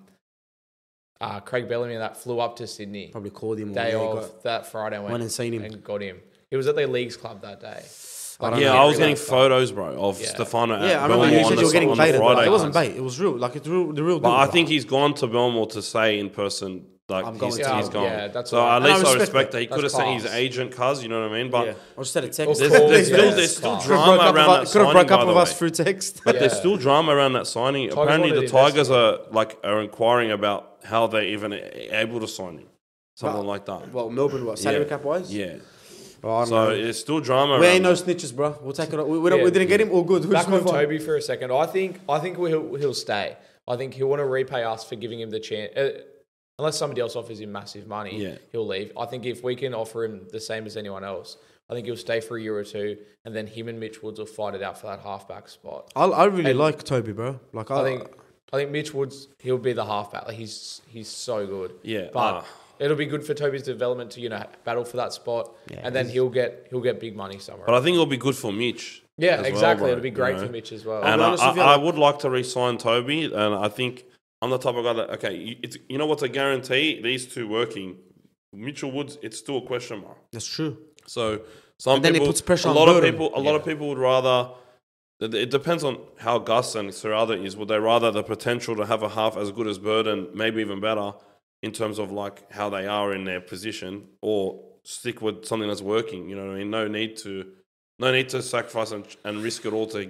uh, Craig Bellamy that flew up to Sydney Probably called him. Or day yeah, he of got- that Friday and went, went and seen him. and got him. He was at their leagues club that day. I don't Yeah, know. I was Really getting like that. photos, bro, of Yeah. Stefano. at Yeah, I remember Belmore you on said the- you were getting on the baited. But Friday like, it wasn't cards. bait. It was real. Like it's real. The real. But deal. I think he's gone to Belmore to say in person, like I'm he's, going he's to- gone. Yeah, that's so what- at And I least I respect respect that. that. He That's could have sent his class. agent, cuz, you know what I mean? But Yeah. I just said a text. Of there's, course, there's yeah, still it's there's still class. Could have drama broke up, around of that us, could have signing, broke by up the of way. us through text. But there's Yeah. still drama around that signing. Tigers Apparently, the wanted to Tigers are like are inquiring about how they even able to sign him, something Well, like that. Well, Melbourne, what salary Yeah. cap wise? Yeah. Oh, I don't So know. there's still drama. We around ain't no that. snitches, bro. We'll take it. We, we, don't, Yeah. we didn't get him. All good. We'll Back just on move on. Toby for a second. I think I think he'll he'll stay. I think he'll want to repay us for giving him the chance. Uh, unless somebody else offers him massive money, Yeah. he'll leave. I think if we can offer him the same as anyone else, I think he'll stay for a year or two, and then him and Mitch Woods will fight it out for that halfback spot. I, I really And- like Toby, bro. Like I, I think I think Mitch Woods he'll be the halfback. Like he's he's so good. Yeah, but ah. it'll be good for Toby's development to you know battle for that spot, Yeah, and then he'll get he'll get big money somewhere. But I think it'll be good for Mitch. yeah, as well, exactly. bro, It'll be you great know? for Mitch as well. And be I, honest with you, I, I like- would like to re-sign Toby, and I think I'm the type of guy that okay, you, it's, you know what's a guarantee? These two working, Mitchell Woods, it's still a question mark. that's true. So some And then it people, puts pressure a on lot of Burton. people, a lot of people would rather. It it depends on how Gus and Serrada is. Would they rather the potential to have a half as good as Burden, maybe even better, in terms of like how they are in their position, or stick with something that's working? You know what I mean? No need to, no need to sacrifice and, and risk it all to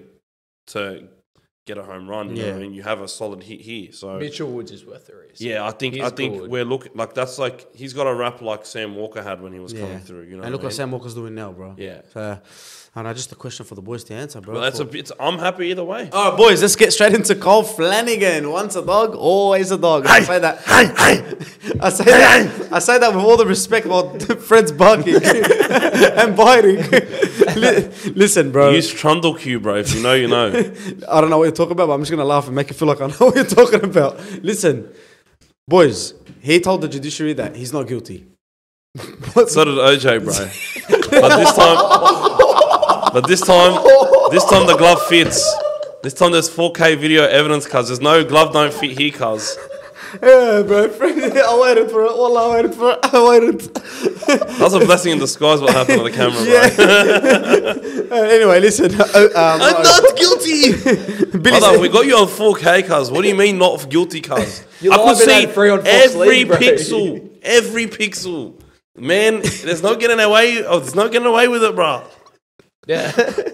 to get a home run. You know what I Yeah. mean? You have a solid hit here, so Mitchell Woods is worth the risk. yeah, I think He's I think good. we're looking like that's like he's got a rap like Sam Walker had when he was Yeah. coming through. You know, And look what I what mean? Sam Walker's doing now, bro. Yeah. So, and I just a question for the boys to answer, bro. But that's a For- bit. I'm happy either way. All right, boys, let's get straight into Cole Flanagan. Once a dog, always a dog. I say that. I say that. I say that with all the respect about Fred's barking and biting. Li- Listen, bro. Use Trundle Q, bro. If you know, you know. I don't know what you're talking about, but I'm just gonna laugh and make it feel like I know what you're talking about. Listen, boys. He told the judiciary that he's not guilty. So did O J, bro. But this time, but this time, this time the glove fits. This time there's four K video evidence, cuz there's no glove don't fit here, cuz. Yeah, bro. I waited for it. Wallah, I waited for it. I waited. That's a blessing in disguise. What happened on the camera, bro? Yeah. uh, anyway, listen. Uh, um, I'm not guilty. Brother, we got you on four K, cuz. What do you mean not guilty, cuz? You're I could live in see that free on Fox every League, bro. pixel, every pixel. Man, there's no getting away. Oh, there's no getting away with it, bro. Yeah.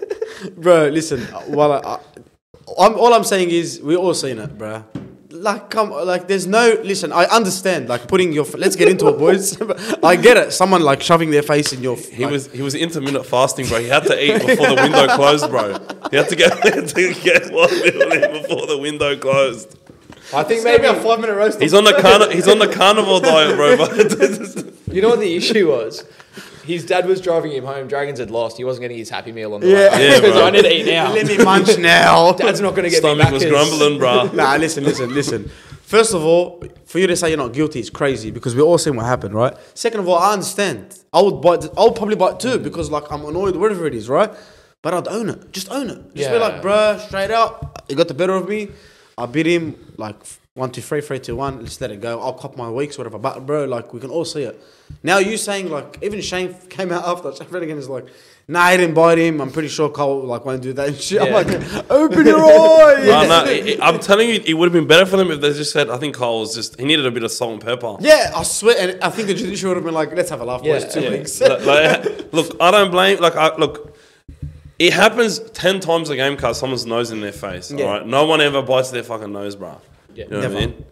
Bro, listen. While I, I, I'm, all I'm saying is we all seen it, bro. Like, come, like, there's no. Listen, I understand. Like, putting your. Let's get into it, boys. I get it. Someone like shoving their face in your. He like, was he was intermittent fasting, bro. He had to eat before the window closed, bro. He had to get to get one meal in before the window closed. I think It's maybe maybe a five minute roast. He's on the carni- he's on the carnivore diet, bro. But you know what the issue was. His dad was driving him home. Dragons had lost. He wasn't getting his Happy Meal on the Yeah. way. home. Yeah, He was bro. like, I need to eat now. Let me munch now. Dad's not going to get me stomach back. was his- grumbling, bro. Nah, listen, listen, listen. First of all, for you to say you're not guilty is crazy because we all seen what happened, right? Second of all, I understand. I would bite. I would probably bite too because like I'm annoyed, whatever it is, right? But I'd own it. Just own it. Just be Yeah. like, bruh, straight out. You got the better of me. I beat him like one, two, three, three, two, one. Let's let it go. I'll cop my weeks, whatever. But bro, like we can all see it. Now you saying like even Shane came out after Shane Flanagan is like, nah, I didn't bite him. I'm pretty sure Cole like won't do that and shit. I'm Yeah. like, open your eyes. No, no, it- it- I'm telling you, it would have been better for them if they just said, I think Cole was just, he needed a bit of salt and pepper. Yeah, I swear, and I think the judiciary would have been like, let's have a laugh, boys. Yeah. Two Yeah. weeks. Like- like, look, I don't blame, like, I, look, it happens ten times a game because someone's nose in their face, Yeah. all right? No one ever bites their fucking nose, bro. Yeah. You know Never. what I mean?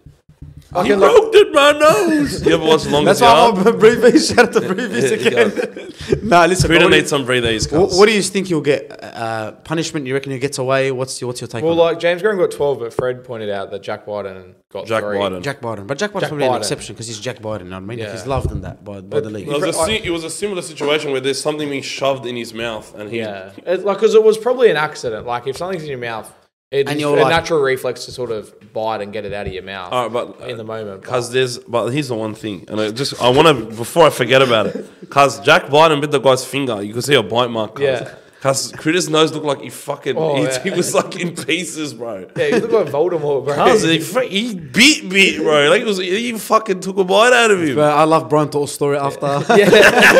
I He can look- broke it, my nose. You ever watch The Longest That's why Yard? I'm a breathies. Shout out to breathies Yeah, again. Nah, listen. Frida What do, needs some breathies, you, what, cuz. what do you think you'll get? Uh, punishment? You reckon he gets away? What's your What's your take Well, on like James Graham got twelve, but Fred pointed out that Jack Biden got Jack three. Biden. it? Jack Biden, but Jack Biden's Jack probably an Biden. exception because he's Jack Biden. You know what I mean? Yeah. He's loved in that by, by the league. It was, a, I- si- it was a similar situation where there's something being shoved in his mouth and he... Yeah, it's like because it was probably an accident. Like if something's in your mouth, it's And a you're like- natural reflex to sort of bite and get it out of your mouth. All right, but in the moment, because there's, but here's the one thing, and I just I want to before I forget about it, because Jack Biden bit the guy's finger, you could see a bite mark. Cuz. Yeah. Because Critters' nose looked like he fucking, Oh, he, yeah. he was like in pieces, bro. yeah, you look like Voldemort, bro. Cuz he, fu- he beat bit, bro. Like it was, he fucking took a bite out of him. But I love Brian Toll's story after. yeah,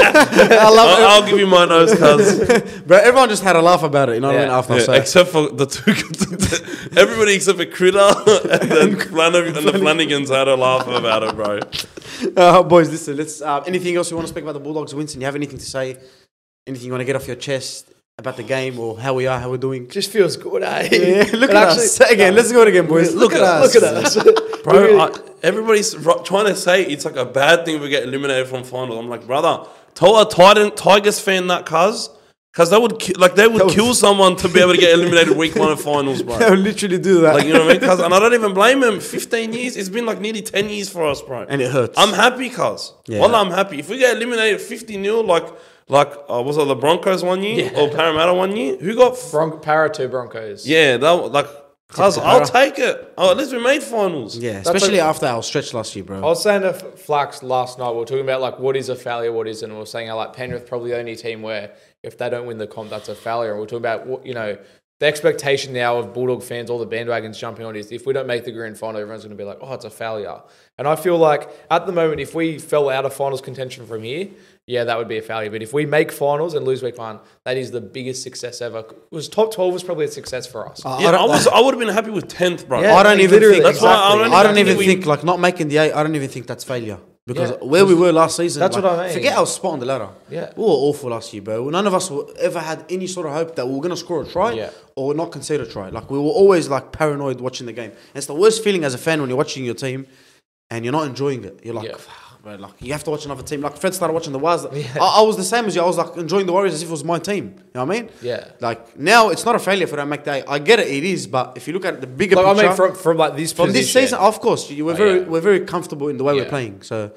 I love I'll, I'll give you my nose, cuz. it. Bro, everyone just had a laugh about it. You know what I Yeah. mean? After Yeah, so. except for the two, everybody except for Critter and then Flanagan, and the Flanagans had a laugh about it, bro. Uh, boys, listen. Let's. Uh, anything else you want to speak about the Bulldogs, Winston? You have anything to say? Anything you want to get off your chest about the game or how we are, how we're doing? just feels good, eh? Yeah, look It at actually- us. Say again. Let's go again, boys. Look, at, us. Look at us, Bro, I, everybody's ro- trying to say it's like a bad thing if we get eliminated from finals. I'm like, brother, tell a Titan Tigers fan that, cuz. Because they would ki- like they would That would- kill someone to be able to get eliminated week one of finals, bro. They'll literally do that. Like, you know what I mean? Cuz, and I don't even blame him. fifteen years, it's been like nearly ten years for us, bro. and it hurts. I'm happy, cuz. Yeah. Wallah, I'm happy. If we get eliminated fifty nil, like, like uh, was it the Broncos one year Yeah. or Parramatta one year? Who got? F- Bron- Para two Broncos. yeah, that like, cuz Take the I'll Para. take it. Oh, at least we made finals. yeah, That's especially like- after our stretch last year, bro. I was saying to F- Flax last night, we were talking about like what is a failure, what isn't. We were saying how like Penrith probably the only team where if they don't win the comp, that's a failure. And we're talking about what you know the expectation now of Bulldog fans, all the bandwagons jumping on is if we don't make the grand final, everyone's going to be like, oh, it's a failure. And I feel like at the moment, if we fell out of finals contention from here, yeah, that would be a failure. But if we make finals and lose week one, that is the biggest success ever. It was top twelve was probably a success for us. Uh, Yeah, I, don't- was. I would have been happy with tenth, bro. Yeah. I don't even literally, think. That's why I exactly. don't I don't think even we- think like not making the eight. I don't even think that's failure because Yeah. where we were last season. That's like, what I mean. Forget our spot on the ladder. Yeah. we were awful last year, bro. None of us were- ever had any sort of hope that we were gonna score a try Yeah. or not concede a try. Like we were always like paranoid watching the game. And it's the worst feeling as a fan when you're watching your team and you're not enjoying it. You're like. Yeah. "Fuck, bro, like you have to watch another team. Like Fred started watching the Warriors. Yeah. I, I was the same as you. I was like enjoying the Warriors as if it was my team. You know what I mean? Yeah. Like now, it's not a failure if we don't make the eight. I get it, it is. But if you look at the bigger Like, I picture, mean, from, from like this from this position- season, of course, you- we're Oh, very yeah. we're very comfortable in the way Yeah. we're playing. So,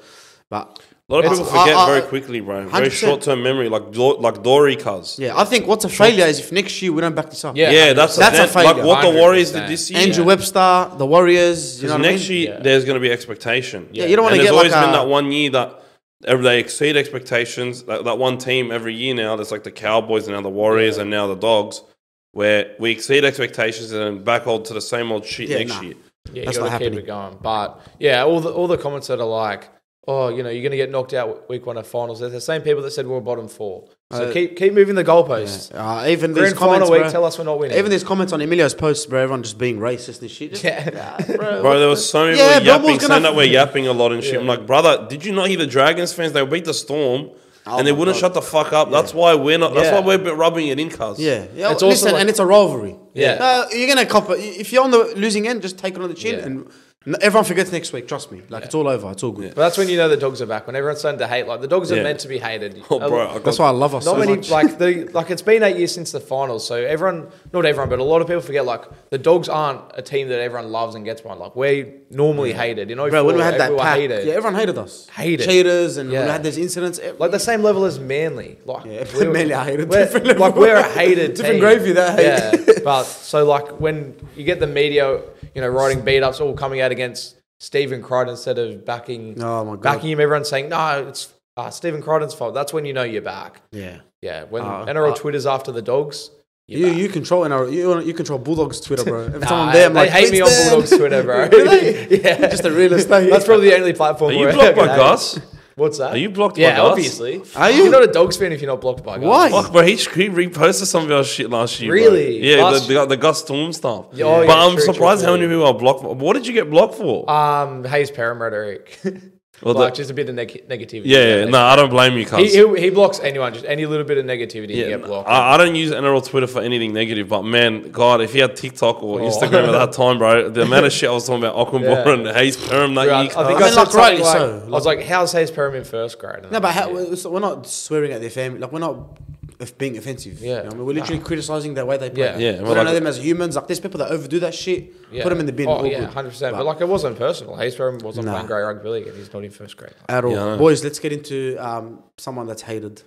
But A lot of It's- people forget I- I- very quickly, bro. Very one hundred percent. short-term memory, like Do- like Dory cuz. yeah, I think what's a failure is if next year we don't back this up. Yeah. Yeah, that's That's a that- failure. Like what the Warriors did one hundred percent. this year. Andrew Yeah. Webster, the Warriors. You know Because what I next mean? year Yeah. there's going to be expectation. Yeah, you don't want And to there's get always like been a, that one year that every they exceed expectations. That, that one team every year now. There's like the Cowboys and now the Warriors Yeah. and now the Dogs, where we exceed expectations and then back old to the same old shit Yeah, next nah. year. Yeah, That's you got not to keep happening. it going. But yeah, all the all the comments that are like, oh, you know, you're going to get knocked out week one of finals. They're the same people that said we're bottom four. So Uh, keep keep moving the goalposts. uh, even these Grand comments, final week, bro, tell us we're not winning. even these comments on Emilio's posts, bro, everyone just being racist and shit. Just, Yeah. bro, Bro, there was so many Yeah, people Billboard's yapping, gonna- saying that we're yapping a lot and shit. Yeah. I'm like, brother, did you not hear the Dragons fans? They beat the Storm, Oh and they my wouldn't God. shut the fuck up. That's why we're not. That's Yeah. why we're rubbing it in, cuz. Yeah, yeah. It's also listen, like- and it's a rivalry. Yeah. No, you're gonna cop it. If you're on the losing end, just take it on the chin, Yeah. and n- everyone forgets next week. Trust me, like it's all over. It's all good. But that's when you know the dogs are back. When everyone's starting to hate, like the dogs are Yeah. meant to be hated. Oh, A- bro, I got- That's why I love us Not so many much. like the like it's been eight years since the finals, so everyone, not everyone, but a lot of people forget like the dogs aren't a team that everyone loves and gets behind. Like we normally hated, you know. Bro, when we four, had that everyone pack, hated. yeah, everyone hated us. Hated. cheaters, and when Yeah. we had those incidents. It, Like the same level as Manly. Like Yeah, we were- Manly I hated. we're- Different like level. we're a hated Different team. gravy, that hate. Yeah, but so like when you get the media, you know, writing beat ups all coming out against Stephen Crichton instead of backing Oh my God. backing him, everyone's saying no, it's uh, Stephen Crichton's fault. That's when you know you're back. yeah. Yeah, when Uh, N R L uh, Twitter's after the dogs. You're You back. you control N R L, you you control Bulldogs Twitter, bro. Every Nah, time I'm there, I'm they like, hate me on "It's them." Bulldogs Twitter, bro. Really? Yeah, Just a real estate. That's probably the only platform. Are you where blocked by I- Gus? What's that? Are you blocked by Yeah, Gus? obviously. Are you? You're not a Dogs fan if you're not blocked by Gus. Why? Fuck, bro, he, he reposted some of our shit last year. bro. Really? Yeah, Last- the, the, the Gus Storm stuff. Yeah, oh, but yeah, I'm true, true, surprised how true. many people are blocked for. What did you get blocked for? Um, Hayes Perham rhetoric. Well, like the- just a bit of neg- negativity. yeah, yeah, no, I don't blame you, cuz. He, he, he blocks anyone, just any little bit of negativity, you Yeah, get blocked. I, I don't use N R L Twitter for anything negative, but man, God, if he had TikTok or Oh. Instagram at that time, bro, the amount of shit I was talking about Aquabar Yeah. and Hayes Perham that Bro, I, year, I think cuz. I, I mean, said like, something rightly like, so. I was like, how's Hayes Perham in first grade? No, but how, Yeah. we're we're not swearing at their family. Like we're not if being offensive. Yeah. You know, I mean, we're literally criticizing the way they play. Yeah. Yeah, we well, don't like- know them as humans. Like there's people that overdo that shit. Yeah. Put them in the bin. Oh, all yeah, good. one hundred percent. But- But like, it wasn't personal. Hayes Perham wasn't Nah. playing grey rugby league and he's not in first grade. At all, Yeah, I know. boys. Let's get into um, someone that's hated.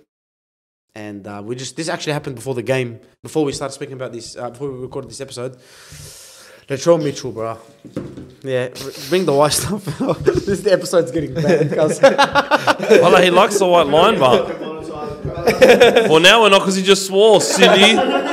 And uh, we just this actually happened before the game. Before we started speaking about this, uh, before we recorded this episode. Latrell Mitchell, bro. Yeah, br- bring the white stuff. This the episode's getting bad, cuz. Well, he likes the white line, but. Well, now we're not because he just swore, silly.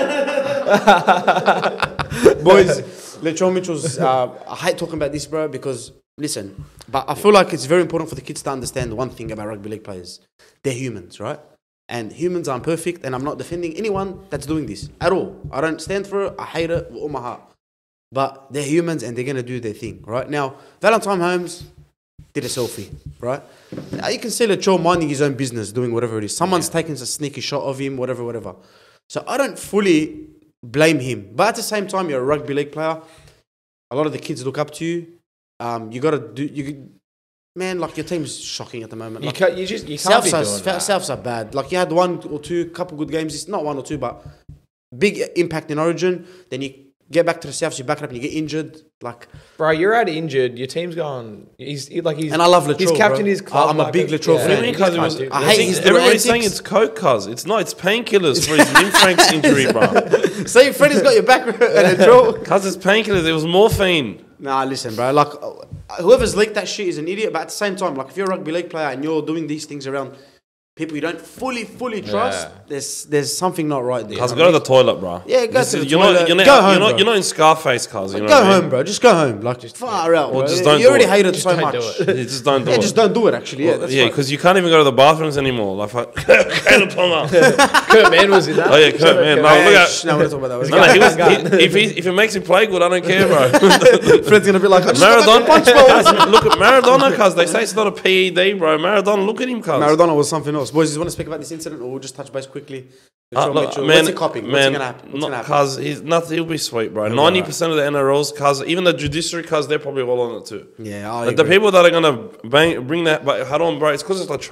Boys, Latrell Mitchell's. Uh, I hate talking about this, bro, because listen, but I feel like it's very important for the kids to understand one thing about rugby league players: they're humans, right? And humans aren't perfect, and I'm not defending anyone that's doing this at all. I don't stand for it. I hate it with all my heart. But they're humans, and they're gonna do their thing, right? Now, Valentine Holmes did a selfie, right? Now you can see Latrell minding his own business, doing whatever it is. Someone's taking a sneaky shot of him, whatever, whatever. So I don't fully blame him. But at the same time, you're a rugby league player. A lot of the kids look up to you. Um, you got to do... you. Man, like, your team's shocking at the moment. You Like, can't, you just you can't be Souths doing are, that. Souths are bad. Like, you had one or two, couple good games. It's not one or two, but big impact in Origin. Then you get back to the Souths, you back it up and you get injured. Like... Bro, you're out injured. Your team's gone. He's he, like he's And I love Latrell, He's captain bro. his club. I'm a like big Latrell yeah. fan. What do you mean, cuz it Can't was- do- I hate think his little everybody's saying antics. it's coke, cuz. It's not, it's painkillers for his limb Frank's injury, bro. See, Freddie's got your back and Latrell. Cuz it's painkillers, it was morphine. Nah, listen, bro. Like, uh, whoever's leaked that shit is an idiot. But at the same time, like, if you're a rugby league player and you're doing these things around people you don't fully, fully trust, Yeah. there's there's something not right there. Cuz You go know to what the toilet, bro. Yeah, go This to is- the you're toilet. Not, you're, not, Go you're, home, not, bro. you're not in Scarface, cuz. You I know mean? Go what I mean? home, bro. Just go home. Like, just far out, bro. Or just don't you already do it. hate it Just so don't much. do it. You just don't do Yeah, it. just don't do it, actually. Yeah, that's yeah, right. because you can't even go to the bathrooms anymore. Like, fuck. Kurt Mann was in that. Oh, yeah, Kurt Mann. No, Hey, look at- shh, no, we're not talking about that. No, no, he was, he, if, he, if it makes him play good, I don't care, bro. Fred's gonna be like, I just got Maradona, back to punch balls. look at Maradona, cuz they say it's not a P E D, bro. Maradona, look at him, cuz. Maradona was something else. Boys, you want to speak about this incident, or we'll just touch base quickly? Uh, Latrell look, Mitchell. man, What's he copying? What's he man, gonna happen? What's not- gonna happen? Cuz he's nothing. He'll be sweet, bro. Ninety percent of the N R Ls, cuz even the judiciary, cuz they're probably all on it too. Yeah, I Like the agree. people that are gonna bang, bring that, but hold on, bro. It's because it's Latrell.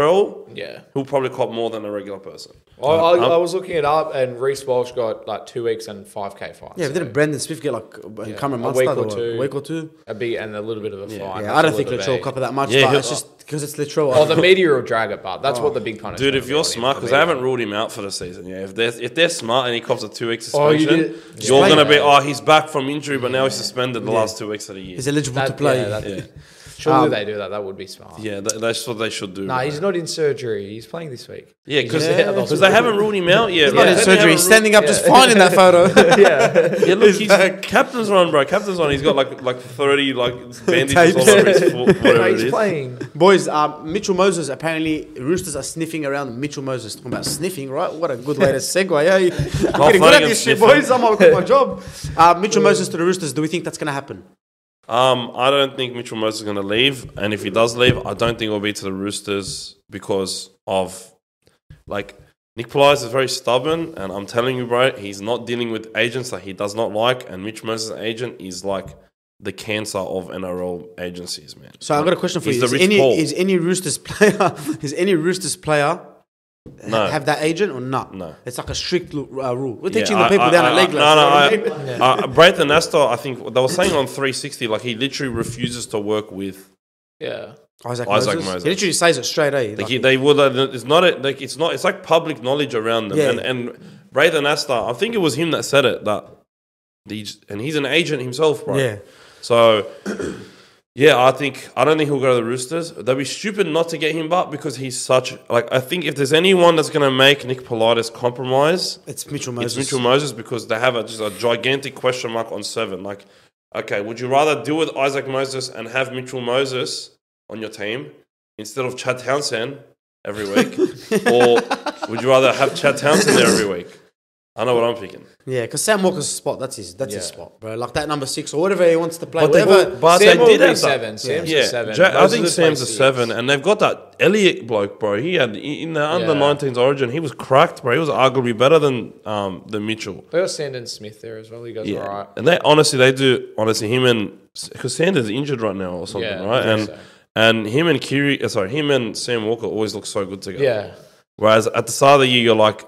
Yeah. he'll probably cop more than a regular person. I, I, I was looking it up, and Reece Walsh got like two weeks and five K fines. Yeah, so didn't Brandon Smith get like Yeah, Cameron a Munster week or what, two. a week or two? a big and a little bit of a fine. Yeah, That's I don't all think the Latrell big. will cover that much, Yeah, but he'll- it's just because it's Latrell. Oh, the media will drag it, but that's what the big punishment. Dude, if will you're be on smart, him, because the they haven't media. ruled him out for the season, yeah. If they're if they're smart and he cops a two week Oh, you suspension, did- you are Yeah. gonna be oh he's back from injury, but now he's suspended the Yeah. last two weeks of the year. He's eligible to That- play. yeah, that- Yeah, Surely Um, they do that. That would be smart. yeah, that, that's what they should do. Nah, bro. he's not in surgery. He's playing this week. Yeah, because Yeah. they haven't ruled him out yet. He's bro. not in They surgery. haven't He's ruled- standing up just yeah. fine in that photo. yeah. Yeah, look, he's captain's run, bro. Captain's run. He's got like like thirty like bandages Tapes. all over his foot, whatever No, it he's is. playing. Boys, um, Mitchell Moses, apparently Roosters are sniffing around Mitchell Moses. Talking about sniffing, right? What a good way to segue. Yeah, I'm getting good at Flanagan this shit, sniffing. boys. I'm going to quit my job. Uh, Mitchell Moses to the Roosters. Do we think that's going to happen? Um, I don't think Mitchell Moses is going to leave, and if he does leave, I don't think it will be to the Roosters because of like Nick Politis is very stubborn, and I'm telling you, bro, he's not dealing with agents that he does not like, and Mitch Moses' agent is like the cancer of N R L agencies, man. So I've got a question for He's you. the Is Rich any, Paul. is any Roosters player is any Roosters player No. have that agent or not? No. It's like a strict uh, rule. We're Yeah, teaching I- the people I- down I- at League. No, no, I, uh, Braithen Astor, I think they were saying on three sixty, like he literally refuses to work with. Yeah. Isaac, Isaac Moses. Moses. He literally says it straight, eh? Like Like, he, they would, uh, it's not a, like it's not, it's like public knowledge around them. Yeah. And and Braithen Astor, I think it was him that said it that these, and he's an agent himself, bro. yeah. So, yeah, I think I don't think he'll go to the Roosters. They'd be stupid not to get him back because he's such like I think if there's anyone that's gonna make Nick Politis compromise, It's Mitchell Moses. it's Mitchell Moses because they have a, just a gigantic question mark on seven. Like, okay, would you rather deal with Isaac Moses and have Mitchell Moses on your team instead of Chad Townsend every week, or would you rather have Chad Townsend there every week? I know what I'm thinking. Yeah, because Sam Walker's spot. That's his. That's his Yeah. spot, bro. Like that number six or whatever he wants to play. But they- Whatever. but Sam they will did be have that- seven. Sam's Yeah, a seven. Ja- I Moses think will Sam's play a six. seven, and they've got that Elliott bloke, bro. He had in the under Yeah. nineteens Origin, he was cracked, bro. He was arguably better than um than Mitchell. They got Sandon Smith there as well. He goes Yeah, all right. and they honestly they do honestly him and because Sanders injured right now or something, Yeah, right? I And think so. and him and Kiri, uh, sorry, him and Sam Walker always look so good together. Yeah. Whereas at the start of the year, you're like,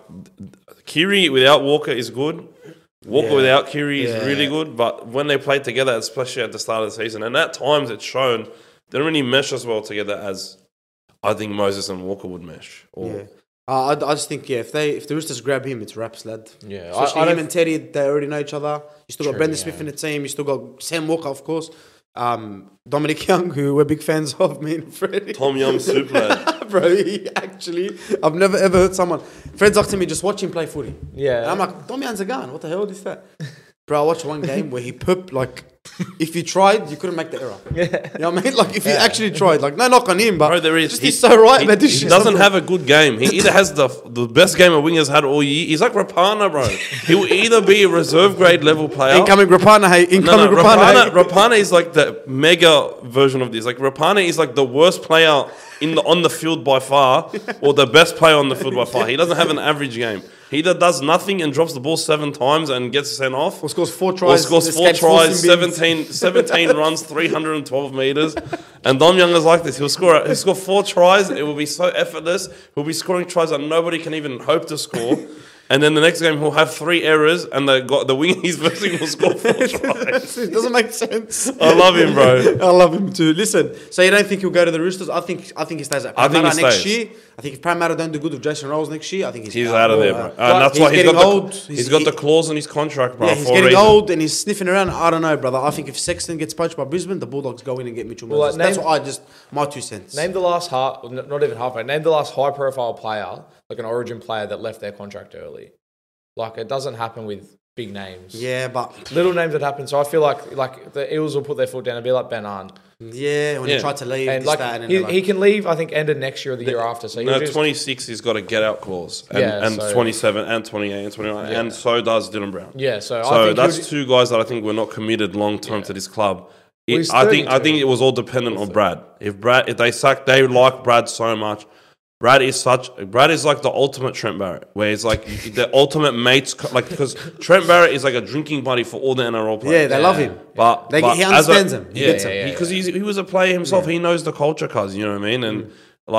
Kiri without Walker is good. Walker Yeah. without Kiri is Yeah. really good. But when they play together, especially at the start of the season, and at times it's shown, they don't really mesh as well together as I think Moses and Walker would mesh. Or, Yeah. Uh, I, I just think yeah, if they if the Roosters grab him, it's raps, lad. Yeah, Especially I- I him don't- and Teddy, they already know each other. You still got True, Brendan yeah. Smith in the team. You still got Sam Walker, of course. Um, Dominic Young, who we're big fans of, me and Freddie. Tom Yum soup lad. Bro, he actually, I've never ever heard someone. Fred talked to me, just watch him play footy. Yeah. And I'm like, Dom Young's a gun. What the hell is that? Bro, I watched one game where he pooped like, if you tried, you couldn't make the error. Yeah. You know what I mean? Like, if you actually tried, like, no knock on him, but Bro, there is. just he- he's so right he, about this he shit. doesn't have a good game. He either has the the best game a winger's had all year. He's like Rapana, bro. He will either be a reserve grade level player. Incoming Rapana, hey, No, incoming no, Rapana. Rapana, hey. Rapana is like the mega version of this. Like Rapana is like the worst player in the on the field by far, or the best player on the field by far. He doesn't have an average game. He either does nothing and drops the ball seven times and gets sent off, Or scores four or tries. scores four escapes tries, forcing bins. seventeen, seventeen runs, three hundred twelve meters. And Dom Young is like this. He'll score. He'll score four tries. It will be so effortless. He'll be scoring tries that nobody can even hope to score. And then the next game he'll have three errors, and the got the wing he's versing will score four tries. It doesn't make sense. I love him, bro. I love him too. Listen, so you don't think he'll go to the Roosters? I think I think he stays at I think Parramatta he next stays. year. I think if Parramatta don't do good with Jason Rolls next year, I think he's, He's out of there, bro. Uh, And that's he's why he's getting got the, old. he's He's- got he- the clause in his contract, bro. Yeah, he's for a getting reason. old and he's sniffing around. I don't know, brother. I think if Sexton gets poached by Brisbane, the Bulldogs go in and get Mitchell Well, Moses. like, That's name- what I just my two cents. Name the last half, not even halfway. Name the last high-profile player, like an Origin player, that left their contract early. Like it doesn't happen with big names. Yeah, but Little names that happen. So I feel like like the Eels will put their foot down and be like Ben Arn. yeah, when Yeah. he tried to leave, And this, like that, and then he, they're like, he can leave, I think, end of next year or the year after. So No, he'll just, twenty-six, he's got a get out clause. And, Yeah, and so- twenty-seven and twenty-eight and twenty-nine. Yeah. And so does Dylan Brown. yeah. So, I So think that's he'll- two guys that I think were not committed long term Yeah. to this club. Well, It, he's I think I thirty-two. think it was all dependent on Brad. If Brad, if they suck, they like Brad so much. Brad is such. Brad is like the ultimate Trent Barrett, where it's like the ultimate mates. co- Like because Trent Barrett is like a drinking buddy for all the N R L players. yeah, they love him. But, They- but he as a- understands him. He Yeah, gets him. Yeah, yeah, because yeah. he's he was a player himself. He knows the culture, cuz you know what I mean. And like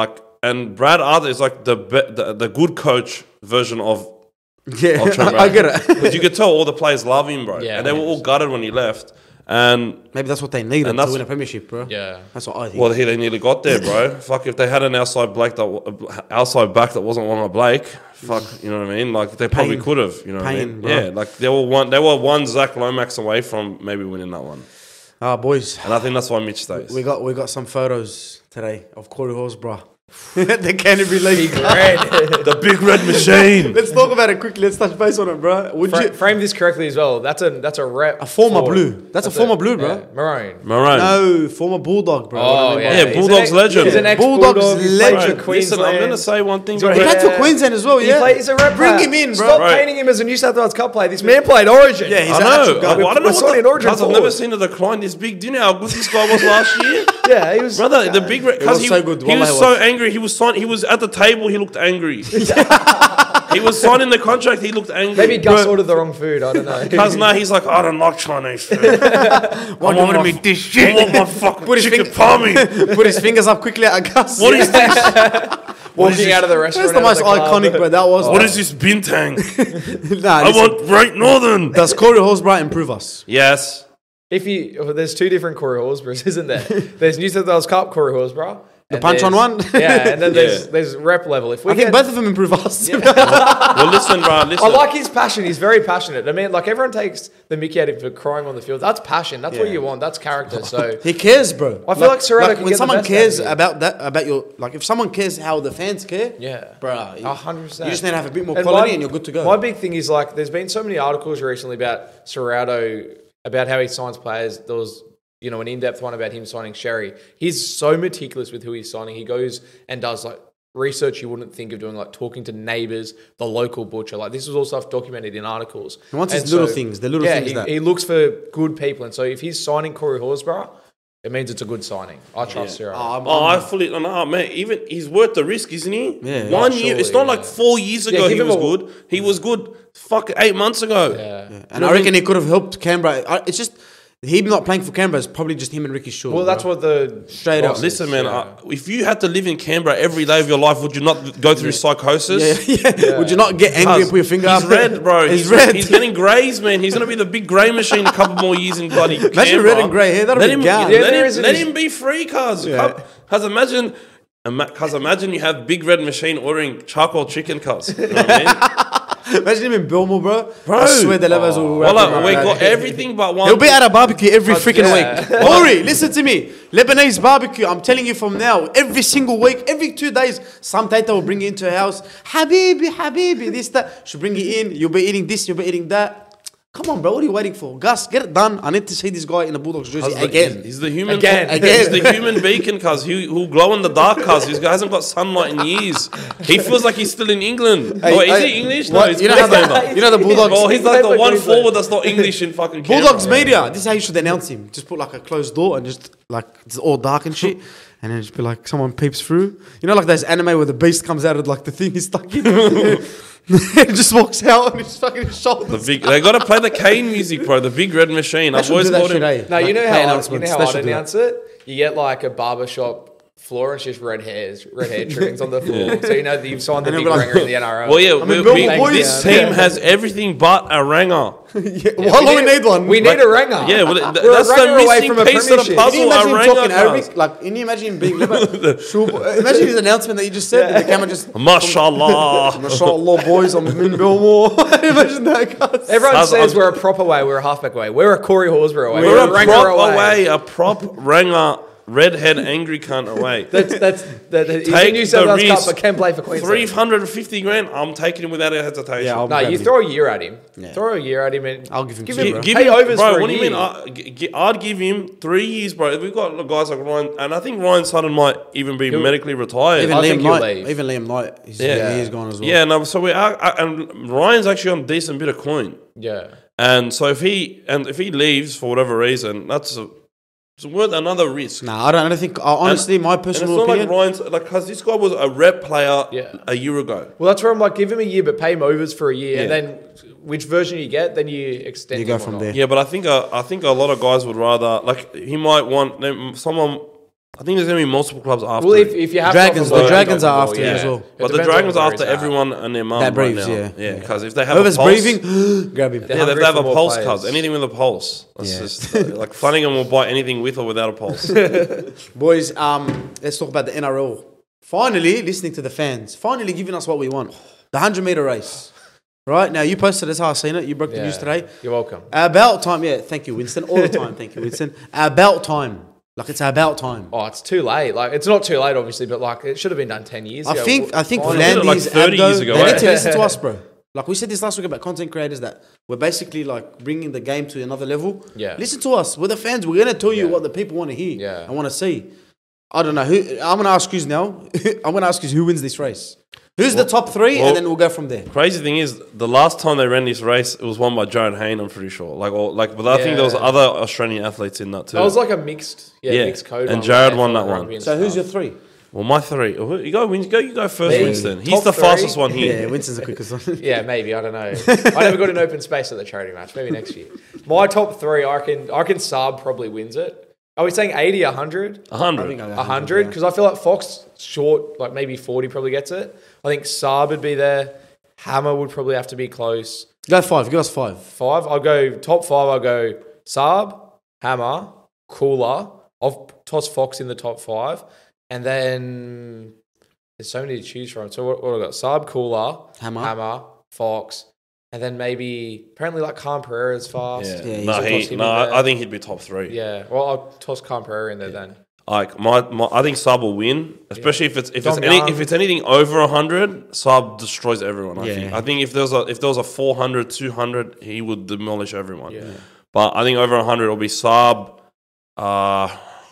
and Brad Arthur is like the be, the, the good coach version of. Yeah, of Trent I get Reznor. it. Because you could tell all the players love him, bro. Yeah, and they were man. all gutted when he left. And Maybe that's what they needed And to that's- win a premiership, bro. Yeah. That's what I think. well, he they nearly got there, bro. Fuck, if they had an outside Blake that outside back that wasn't one of Blake, fuck, you know what I mean? Like they probably Pain. could have, you know what I Pain, mean? bro. Yeah, like they were one, they were one Zach Lomax away from maybe winning that one, Ah, boys, and I think that's why Mitch stays. we got we got some photos today of Corey Horsburgh. The Canterbury League. the big red machine. Let's talk about it quickly. Let's touch base on it, bro. Would Fra- you frame this correctly as well. That's a that's a rep. a former for- blue? That's, a former blue, bro. yeah, maroon. Maroon. No, former Bulldog, bro. Oh, What I mean yeah. by- Yeah, He's Bulldogs an ex- legend. He's an ex Bulldogs Bulldog. He's legend. played for Listen, Queensland. I'm gonna say one thing, He's bro. got He Yeah. played for Queensland as well, He yeah. played, he's a rep Bring player. him in, bro. Stop Right. painting him as a New South Wales Cup player. This man played Origin. Yeah, he's I an know. actual I, guy. I don't know We're what signing the, Origin cuz I've forward. never seen a decline this big. Do you know how good this guy was last year? Yeah, he was. Brother, the big red, It was he, so good. he Wallahi was was. so angry. He was sign, He was at the table. He looked angry. He was signing the contract. He looked angry. Maybe Gus ordered the wrong food. I don't know. Cause now he's like, I don't like Chinese food. I Why do you want my, me this I shit? want my fucking Put his chicken finger- palmy. Put his fingers up quickly at Gus. What is this? Walking out of the restaurant. That's the most out of club. iconic, bro. That was. What is this bintang? Nah, I listen. want Great Northern. Does Corey Horsburgh improve us? Yes. If you, well, there's two different Corey Horsburghs, isn't there? There's New South Wales Cup Corey Horsburgh. The and punch on there's- one? Yeah, and then there's Yeah. there's rep level. If we I think get- both of them improve us. Well, listen, bro. Listen. I like his passion. He's very passionate. I mean, like everyone takes the mickey out of him for crying on the field. That's passion. That's what Yeah. you want. That's character. So He cares, bro. I feel like Serrano can when get the someone best out cares of you. about that, about your, like if someone cares how the fans care, yeah, bro, a hundred percent. you just need to have a bit more And quality my- and you're good to go. My big thing is like, there's been so many articles recently about Serrano, about how he signs players. There was, you know, an in-depth one about him signing Sherry. He's so meticulous with who he's signing. He goes and does like research you wouldn't think of doing, like talking to neighbors, the local butcher. Like this was all stuff documented in articles. He wants his And little things, the little yeah, things he, that- he looks for good people. And so if he's signing Corey Horsburgh, it means it's a good signing. I trust Serrano. Oh, I'm- Oh, I'm- I fully no, no, man. Even he's worth the risk, isn't he? Yeah. One Yeah, year. It's surely, not like yeah. four years Yeah, ago give he him was a- good. He was good. Fuck, eight months ago. yeah. and I reckon he could have helped Canberra. I- It's just him not playing for Canberra is probably just him and Ricky Shaw. Well, bro. that's what the Straight up. boss Listen, is, man. yeah. I, if you had to live in Canberra every day of your life, would you not go through psychosis? Yeah, yeah. Would you not get angry and put your finger he's up? red, bro. He's, He's, red. He's getting greys, man. He's gonna be the big grey machine a couple more years in bloody Imagine Canberra. red and grey hair. That'll let be him, gown. Yeah, let, there him, is- let it is- him be free, cuz. Yeah. Cuz imagine, cuz imagine you have big red machine ordering charcoal chicken cuts. You know what I mean? Imagine him in Belmore, bro. Bro. I swear the levels will Well, wrap him like, up, we man. got everything but one. He'll be at a barbecue every freaking yeah. week. Ori, listen to me. Lebanese barbecue, I'm telling you from now, every single week, every two days, some Taita will bring you into her house. Habibi, Habibi, this, that. She'll bring you in. You'll be eating this, you'll be eating that. Come on, bro. What are you waiting for? Gus, get it done. I need to see this guy in a Bulldogs jersey He's the- again. He's the human Again. He's the human beacon, cuz he who'll glow in the dark, cuz he hasn't got sunlight in years. He feels like he's still in England. Hey, oh, is hey, he English? what- No, he's you know how the- Queenslander. you know the Bulldogs- Oh, he's like the He's one Queensland. forward that's not English in fucking Canberra. Bulldogs media. This is how you should announce him. Just put like a closed door and just like it's all dark and shit. And then just be like someone peeps through. You know, like those anime where the beast comes out of like the thing he's stuck in. It just walks out and he's fucking his The shoulders. big, they got to play the Kane music, bro. The big red machine. They I've should always do that called shit, him. eh? No, you Like know play how I, you announcements. know They how should I'd do that. announce it. You get like a barber shop floor and it's just red hairs, red hair trimmings on the floor, so you know that you've signed the And big it'll be like- ringer in the N R L. Well, yeah, I mean, we, Bill we- Boys- this Yeah. team Yeah. has everything but a ranger. Yeah, how long we need one? We need a ringer. Yeah, well, th- We're that's a the ringer away missing from a piece of the premiership. Can puzzle. you imagine A him ringer, talking cuz. Arabic? Like, can you imagine him being Lebanese? Shub- Imagine his announcement that you just said. And the camera just, Mashallah. Mashallah, boys, I'm in Belmore. Imagine that, guys. Everyone That's- says I'm- we're a prop away, we're a halfback away, we're a Corey Horsburgh away, We're a ringer prop away, a prop ringer, redhead, angry cunt away. That's that's that. He's Take in New South the Wales Cup, risk. but can play for Queensland. three hundred fifty grand, I'm taking him without a hesitation. Yeah, I'll- No, you Grab throw a year at him. Yeah. Throw a year at him, and I'll give him give two, him, bro. Give pay him, overs bro, for a what do you year. mean? I, g- g- I'd give him three years, bro. We've got guys like Ryan, and I think Ryan Sutton might even be He'll- medically retired. Even I Liam think he'll Knight. leave. Even Liam Knight. He's, Yeah. yeah, he's gone as well. Yeah, no, so we are, I- and Ryan's actually on a decent bit of coin. Yeah, And so if he and if he leaves for whatever reason, that's a, it's worth another risk. Nah, I don't, I don't think, uh, honestly, my And it's personal not like opinion. Ryan's like because this guy was a rep player Yeah. a year ago. well, that's where I'm like, give him a year, but pay him overs for a year, and Yeah. then which version you get, then you extend. You go him or from not. there. Yeah, but I think uh, I think a lot of guys would rather like he might want them- someone I think there's going to be multiple clubs after. Well, if, it. if you have Dragons- to the offer Dragons both, are after yeah. it as well. It but the depends Dragons on are where after it's at. everyone and their mum That right breathes, now. yeah. Yeah, because if they have Whoever's a pulse, breathing, grab him. They're yeah, if hungry they have for a more pulse, players. cuz anything with a pulse. That's Yeah. just uh, like Flanagan will bite anything with or without a pulse. Boys, um, let's talk about the N R L. Finally, listening to the fans. Finally giving us what we want. The one hundred metre race. Right? Now, you posted this, how I seen it. You broke the Yeah. news today. You're welcome. About time. Yeah, thank you, Winston. All the time. Thank you, Winston. About time. Like, it's about time. Oh, it's too late. Like, it's not too late, obviously, but like, it should have been done ten years I ago. think I think Finally. did it like Vlandis, thirty Abdo, years ago, they eh? need to listen to us, bro. Like we said this last week about content creators that we're basically like bringing the game to another level. Yeah. Listen to us. We're the fans. We're gonna tell you Yeah. what the people want to hear Yeah. and want to see. I don't know who. I'm gonna ask you now. I'm gonna ask you who wins this race. Who's the top three, well- and then we'll go from there. Crazy thing is, the last time they ran this race, it was won by Jared Hayne. I'm pretty sure. Like, or, like, but I think there was Yeah. other Australian athletes in that too. That was like a mixed, yeah, Yeah. mixed code. And one Jared with won A F L that one. rugby and So who's stuff. your three? well, my three. Oh, you go, Win- you go, you go first, Me? Winston. He's Top the three? fastest one here. Yeah, Winston's the quickest one. Yeah, maybe. I don't know. I never got an open space at the charity match. Maybe next year. My top three, I reckon, I reckon Saab probably wins it. Are we saying eighty, one hundred? A hundred. I think I got one hundred? Because I feel like Fox, short, like maybe forty probably gets it. I think Saab would be there. Hammer would probably have to be close. Go five. Give us five. Five, I'll go, top five, I'll go Saab, Hammer, Cooler. I'll toss Fox in the top five. And then there's so many to choose from. So what, what have I got? Saab, Cooler, Hammer. Hammer, Fox. And then maybe, apparently like Khan Pereira's fast. Yeah. Yeah, he's no, a he, toss him no, in there. I think he'd be top three. Yeah, well, I'll toss Khan Pereira in there then. Like my, my, I think Saab will win, especially if it's if it's Dom any Young. if it's anything over a hundred, Saab destroys everyone. I Yeah. think. I think if there was a if there was a four hundred, two hundred, he would demolish everyone. Yeah. But I think over a hundred, it'll be Saab. Uh,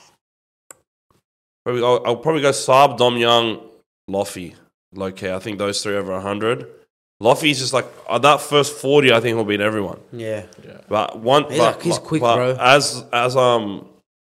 probably I'll, I'll probably go Saab, Dom Young, Loffy. Okay, I think those three over a hundred. Loffy's just like uh, that first forty. I think will beat everyone. Yeah. But one, He's but, like- he's but- quick, but bro. As as um,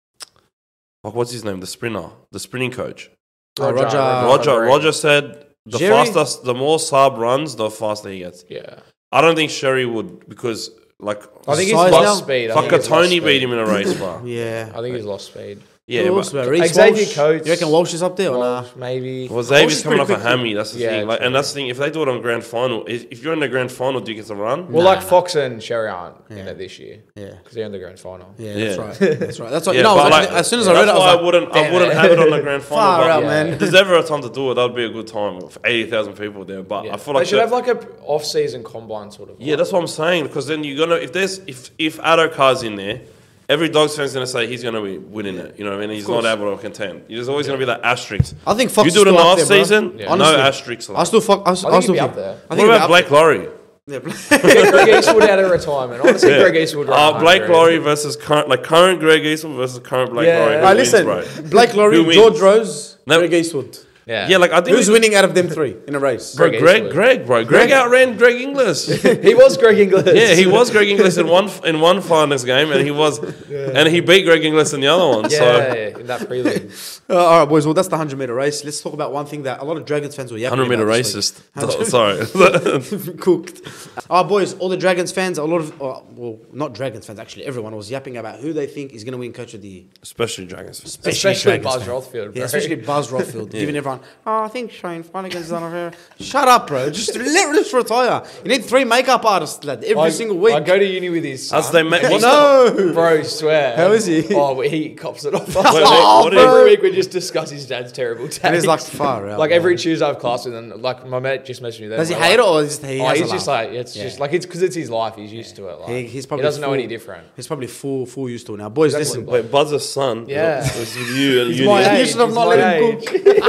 like, what's his name? The sprinter, the sprinting coach. Oh, Roger- Roger. Roger. Roger said the Jerry? fastest, the more Saab runs, the faster he gets. Yeah. I don't think Sherry would because like I think he's Size lost now? speed. I fuck think a he's lost Tony speed. beat him in a race, bro. Yeah. I think he's lost speed. Yeah, Who but else, bro? Reece Xavier Walsh? Coates. You reckon Walsh is up there or nah? Walsh, maybe. well, Xavier's is coming pretty off a quick. hammy. That's the Yeah, thing. Like, true. and that's the thing. If they do it on grand final, if, if you're in the grand final, do you get to run? Well, like Fox and Sherry aren't in it this year Yeah. because they're in the grand final. Yeah, Yeah. that's right. That's right. That's right. Yeah, you know, I was but actually- like, as soon as I read it, that's I was why like, I wouldn't, I damn wouldn't it. have it on the grand final. Far but out, Yeah. man. If there's ever a time to do it, that would be a good time for eighty thousand people there. But Yeah. I feel like they should that- have like a off-season combine sort of. Yeah, that's what I'm saying. Because then you're gonna if there's if if Addo Carr's in there, every Dogs fan's gonna say he's gonna be winning it. You know what I mean? He's not able to contend. There's always gonna be that asterisk. I think Fox You do it is in the still up off there, bro. season, Yeah. no Honestly. asterisks. I still fuck. I, still- I I think still he'd be think up there. I what think he'll be about up Blake Laurie? there. Yeah, Blake- Get Greg Eastwood out of retirement. I want to see Yeah. Greg Eastwood run. Uh, Blake one hundred. Laurie versus current, like current Greg Eastwood versus current Blake Yeah. Laurie. Who Alright, wins, listen, bro? Blake Who Laurie, wins? George Rose, No. Greg Eastwood. Yeah. Yeah, like I think Who's we- winning out of them three in a race? Bro, Greg Greg, Eastwood. Greg, bro, Greg outran Greg Inglis. He was Greg Inglis. Yeah, he was Greg Inglis in one in one finals game, and he was, and he beat Greg Inglis in the other one. Yeah, So yeah, in that prelim. Uh, all right, boys. Well, that's the hundred meter race. Let's talk about one thing that a lot of Dragons fans were yapping hundred meter about this racist. week. Sorry. Cooked. All right, boys. All the Dragons fans, a lot of, uh, well, not Dragons fans actually. Everyone was yapping about who they think is going to win Coach of the Year. Especially Dragons. Especially Dragons Buzz fans. Rothfield, bro. Yeah, especially Buzz Rothfield, giving everyone, oh, I think Shane Flanagan's done a Shut up, bro. Just let us retire. You need three makeup artists, lad, every I, single week. I go to uni with his son. As they make, what's no. Bro, swear. How is he? Oh, he cops it off. wait, Oh, what bro. is- Every week we just discuss his dad's terrible takes. And he's like, far out. Like man. every Tuesday I have class with him. Like my mate just messaged me. Then, Does he like, hate it or just he Oh, has he's a just laugh? like it's Yeah. just like it's because it's his life. He's used to it. Like He- he's he probably doesn't know full- any different. He's probably full, full used to it now. Boys, Exactly. listen. Wait, Buzz's son. Yeah. was with you and He's uni. my You age. should have he's not my let him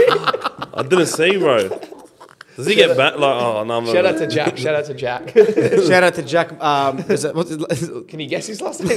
age. I didn't see, bro. Does he get back? Like, oh no. I'm Shout not- out to Jack. Shout out to Jack. Shout out to Jack. Um, is it, what's it, Can you guess his last name?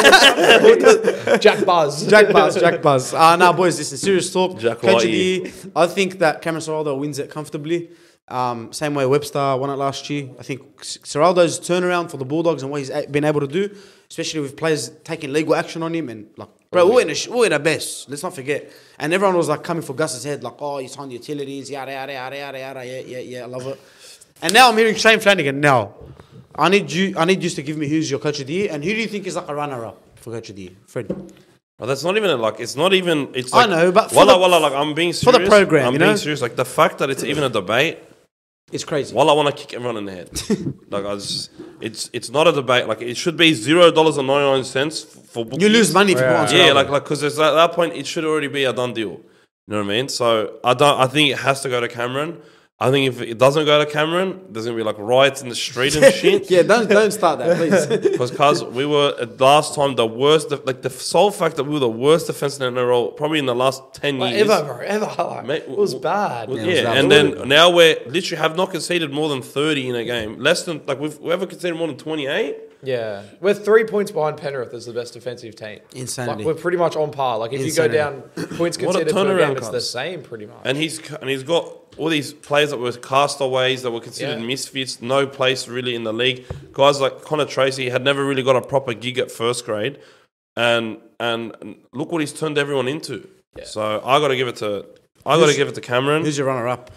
Jack Buzz. Jack Buzz, Jack Buzz. Uh, now, boys, this is serious talk. Jack Coach of the Whitey. Year. I think that Cameron Serraldo wins it comfortably. Um, same way Webster won it last year. I think Serraldo's turnaround for the Bulldogs and what he's a- been able to do, especially with players taking legal action on him and like, bro, we're in a sh- we're in our best. Let's not forget. And everyone was like coming for Gus's head, like, oh, you signed utilities, yada yada yada yada yada. Yeah, yeah, yeah. I love it. And now I'm hearing Shane Flanagan. Now, I need you. I need you to give me who's your Coach of the Year and who do you think is like a runner-up for Coach of the Year, Fred? But that's not even a, like it's not even it's I like know, but for Wallah, the- wallah, like I'm being for serious. the program, I'm you being know? serious. Like the fact that it's even a debate. It's crazy. Well, I want to kick everyone in the head. like I just, it's it's not a debate. Like it should be zero dollars and ninety nine cents for bookies. You lose money if you put on Yeah, Ronaldo. like like because at that point it should already be a done deal. You know what I mean? So I don't. I think it has to go to Cameron. I think if it doesn't go to Cameron, there's gonna be like riots in the street and shit. yeah, don't don't start that, please. Because cause we were at last time the worst. Like the sole fact that we were the worst defense in the N R L probably in the last ten Like, years. ever, bro, ever. Like, Mate, it was w- bad. Yeah, it was and absolutely- then now we're literally have not conceded more than thirty in a game. Less than like we've we ever conceded more than twenty eight. Yeah, we're three points behind Penrith as the best defensive team. Insanity. Like, we're pretty much on par. Like if Insanity. you go down points What a conceded per turnaround, game, it's the cuz. same pretty much. And he's and he's got all these players that were castaways that were considered Yeah. misfits, no place really in the league. Guys like Connor Tracy had never really got a proper gig at first grade, and and look what he's turned everyone into. Yeah. So I got to give it to I got to Who's- give it to Cameron. Who's your runner-up?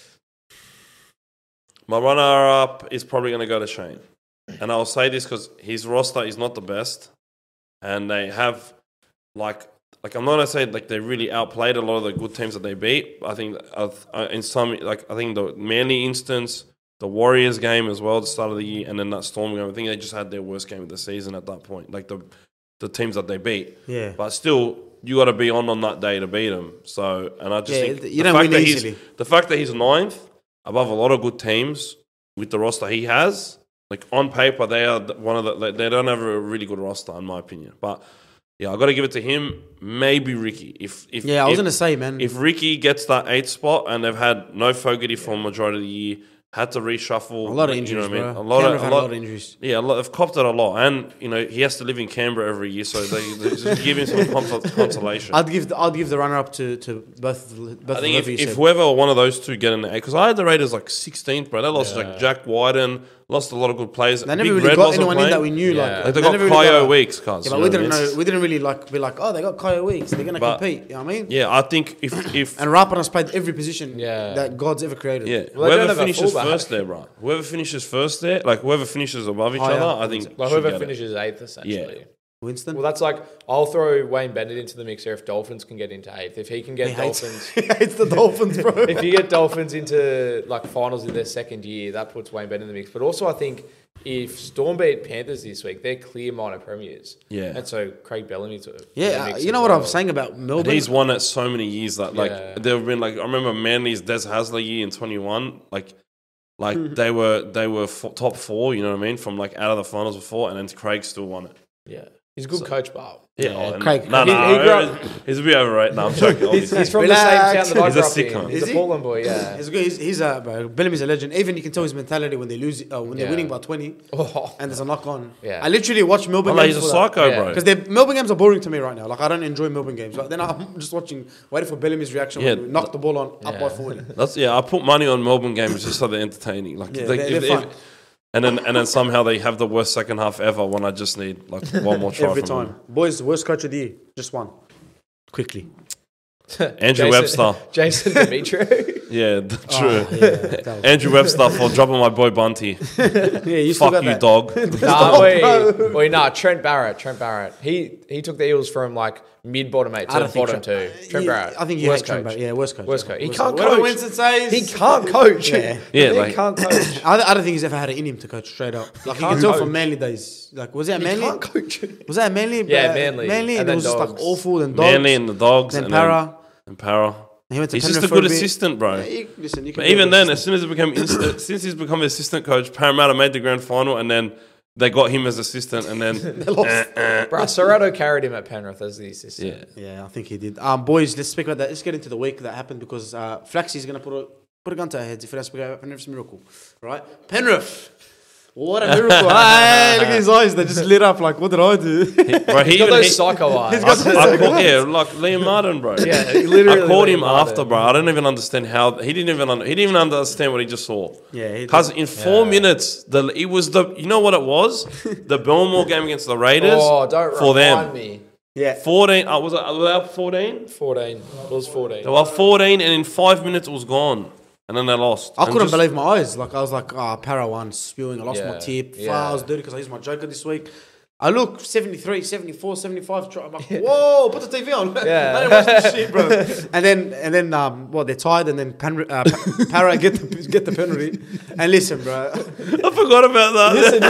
My runner-up is probably going to go to Shane. And I'll say this because his roster is not the best. And they have, like, like I'm not going to say like they really outplayed a lot of the good teams that they beat. I think uh, uh, in some, like, I think the Manly instance, the Warriors game as well at the start of the year, and then that Storm game, I think they just had their worst game of the season at that point. Like, the the teams that they beat. Yeah. But still, you got to be on on that day to beat them. So, and I just Yeah, think you the don't fact win that easily. he's the fact that he's ninth above a lot of good teams with the roster he has, like on paper, they are the- one of the. Like, they don't have a really good roster, in my opinion. But yeah, I got to give it to him. Maybe Ricky. If if Yeah, I was if, gonna say, man. if Ricky gets that eighth spot and they've had no Fogarty for a majority of the year, had to reshuffle a lot of you injuries, know what I mean? bro. A lot Canberra of had a lot, of injuries. yeah, a lot, they've copped it a lot, and you know he has to live in Canberra every year, so they, they just give him some consol- consolation. I'd give the, I'd give the runner-up to to both both I think if, whoever you if said. whoever one of those two get in there, because I had the Raiders like sixteenth, bro. They lost Yeah. like Jack Wyden, lost a lot of good players. They never Big really Red got wasn't anyone in playing. that we knew. Yeah. Like, Like they, never got really Kyo a- Weeks, cuz. Yeah, you but we know what I didn't mean? know. We didn't really like be like, oh, they got Kyo Weeks. They're gonna But- compete. You know what I mean? Yeah, I think if if And Rapana's played every position Yeah. that God's ever created. yeah, Well, they don't whoever have a finishes fullback. first there, bro. Whoever finishes first there, like whoever finishes above each Oh, yeah. other, I think. Like should whoever get it. finishes eighth, essentially. Winston. Well, that's like I'll throw Wayne Bennett into the mix here if Dolphins can get into eighth. If he can get He hates- Dolphins, he hates the Dolphins, bro. if you get Dolphins into like finals in their second year, that puts Wayne Bennett in the mix. But also, I think if Storm beat Panthers this week, they're clear minor premiers. Yeah. and so Craig Bellamy to Yeah, uh, you know what I was saying about And Melbourne. he's won it so many years that like Yeah. there have been like I remember Manly's Des Hasler year in twenty one, like like they were they were f- top four, you know what I mean, from like out of the finals before, and then Craig still won it. Yeah, he's a good coach, but Yeah, Yeah, and- Craig- No, he- no, he grew up- he's a bit overrated. No, I'm joking. he's, Obviously. he's from Relax. the same town that I He's a grew up sick in. one. He's Is a he? Portland boy. Yeah. He's good. He's, he's a bro. Bellamy's a legend. Even you can tell his mentality when they lose, uh, when they're Yeah. winning by twenty, Oh, and there's a knock on. Yeah. I literally watch Melbourne. Oh, games he's a for that. psycho, Yeah. bro. Because Melbourne games are boring to me right now. Like I don't enjoy Melbourne games. Like then I'm just watching, waiting for Bellamy's reaction Yeah. when we knock the ball on up Yeah. by forty. That's yeah. I put money on Melbourne games just so they're entertaining. Like, Yeah, they- they're- if- they're if- fun. and then and then somehow they have the worst second half ever when I just need like one more try Every from time, them. boys, worst coach of the year, just one, quickly. Andrew Jason- Webster. Jason Demetrio. Yeah, th- Oh, true. yeah, that was- Andrew Webster for dropping my boy Bunty. yeah, you still Fuck got you, that. dog. nah, Stop, wait, bro. wait, nah. Trent Barrett. Trent Barrett. He he took the Eels from like mid bottom eight I to don't think bottom Trent- two. Trent yeah, Barrett. I think you worst hate Trent coach. Barrett. Yeah, worst coach. Worst coach. He Worst can't Whatever coach. Winston says. He can't coach. Yeah. Yeah, he like- can't coach. I, I don't think he's ever had it in him to coach straight up. Like you can can't tell coach. from Manly days. Like was that He Manly? can't coach. Was that Manly? Yeah, Uh, Manly. Manly, And and, then it was just like Dogs. awful and dogs. Manly and the dogs. then and Para. Then, and Para. He went to He's just a Penrith for good bit. assistant, bro. Yeah, you- listen, you can But be a even good then, assistant. as soon as it became inst- uh, since he's become assistant coach, Parramatta made the grand final, and then they got him as assistant, and then They lost. uh, uh, Bro, Serrato carried him at Penrith as the assistant. yeah. Yeah, I think he did. Um, boys, let's speak about that. Let's get into the week that happened because uh, Flaxy's going to put a put a gun to our heads if it has to be about Penrith's miracle, right? Penrith, what a miracle! Hey, look at his eyes; they just lit up. Like, what did I do? Bro, he He's got even those he, psycho eyes. got those- I called, yeah, like Liam Martin, bro. Yeah, literally I called Liam him Martin. after, bro. I don't even understand how he didn't even un- he didn't even understand what he just saw. Yeah, he because did. in four Yeah. minutes, the it was the you know what it was, the Belmore game against the Raiders. Oh, don't for remind them. me. yeah, Fourteen. Uh, was it without fourteen? fourteen. It was fourteen. They were fourteen, and in five minutes it was gone, and then they lost. I And couldn't just- believe my eyes. Like, I was like, ah, oh, Para one spewing. I lost my Yeah, tip. yeah. I was dirty because I used my Joker this week. I look seventy-three, seventy-four, seventy-five. Try, I'm like, whoa, put the T V on. Yeah. I don't watch this shit, bro. And then, and then, um, well, they're tired, and then Pan, uh, Pa- Para get the get the penalty. And listen, bro. I forgot about that. Listen,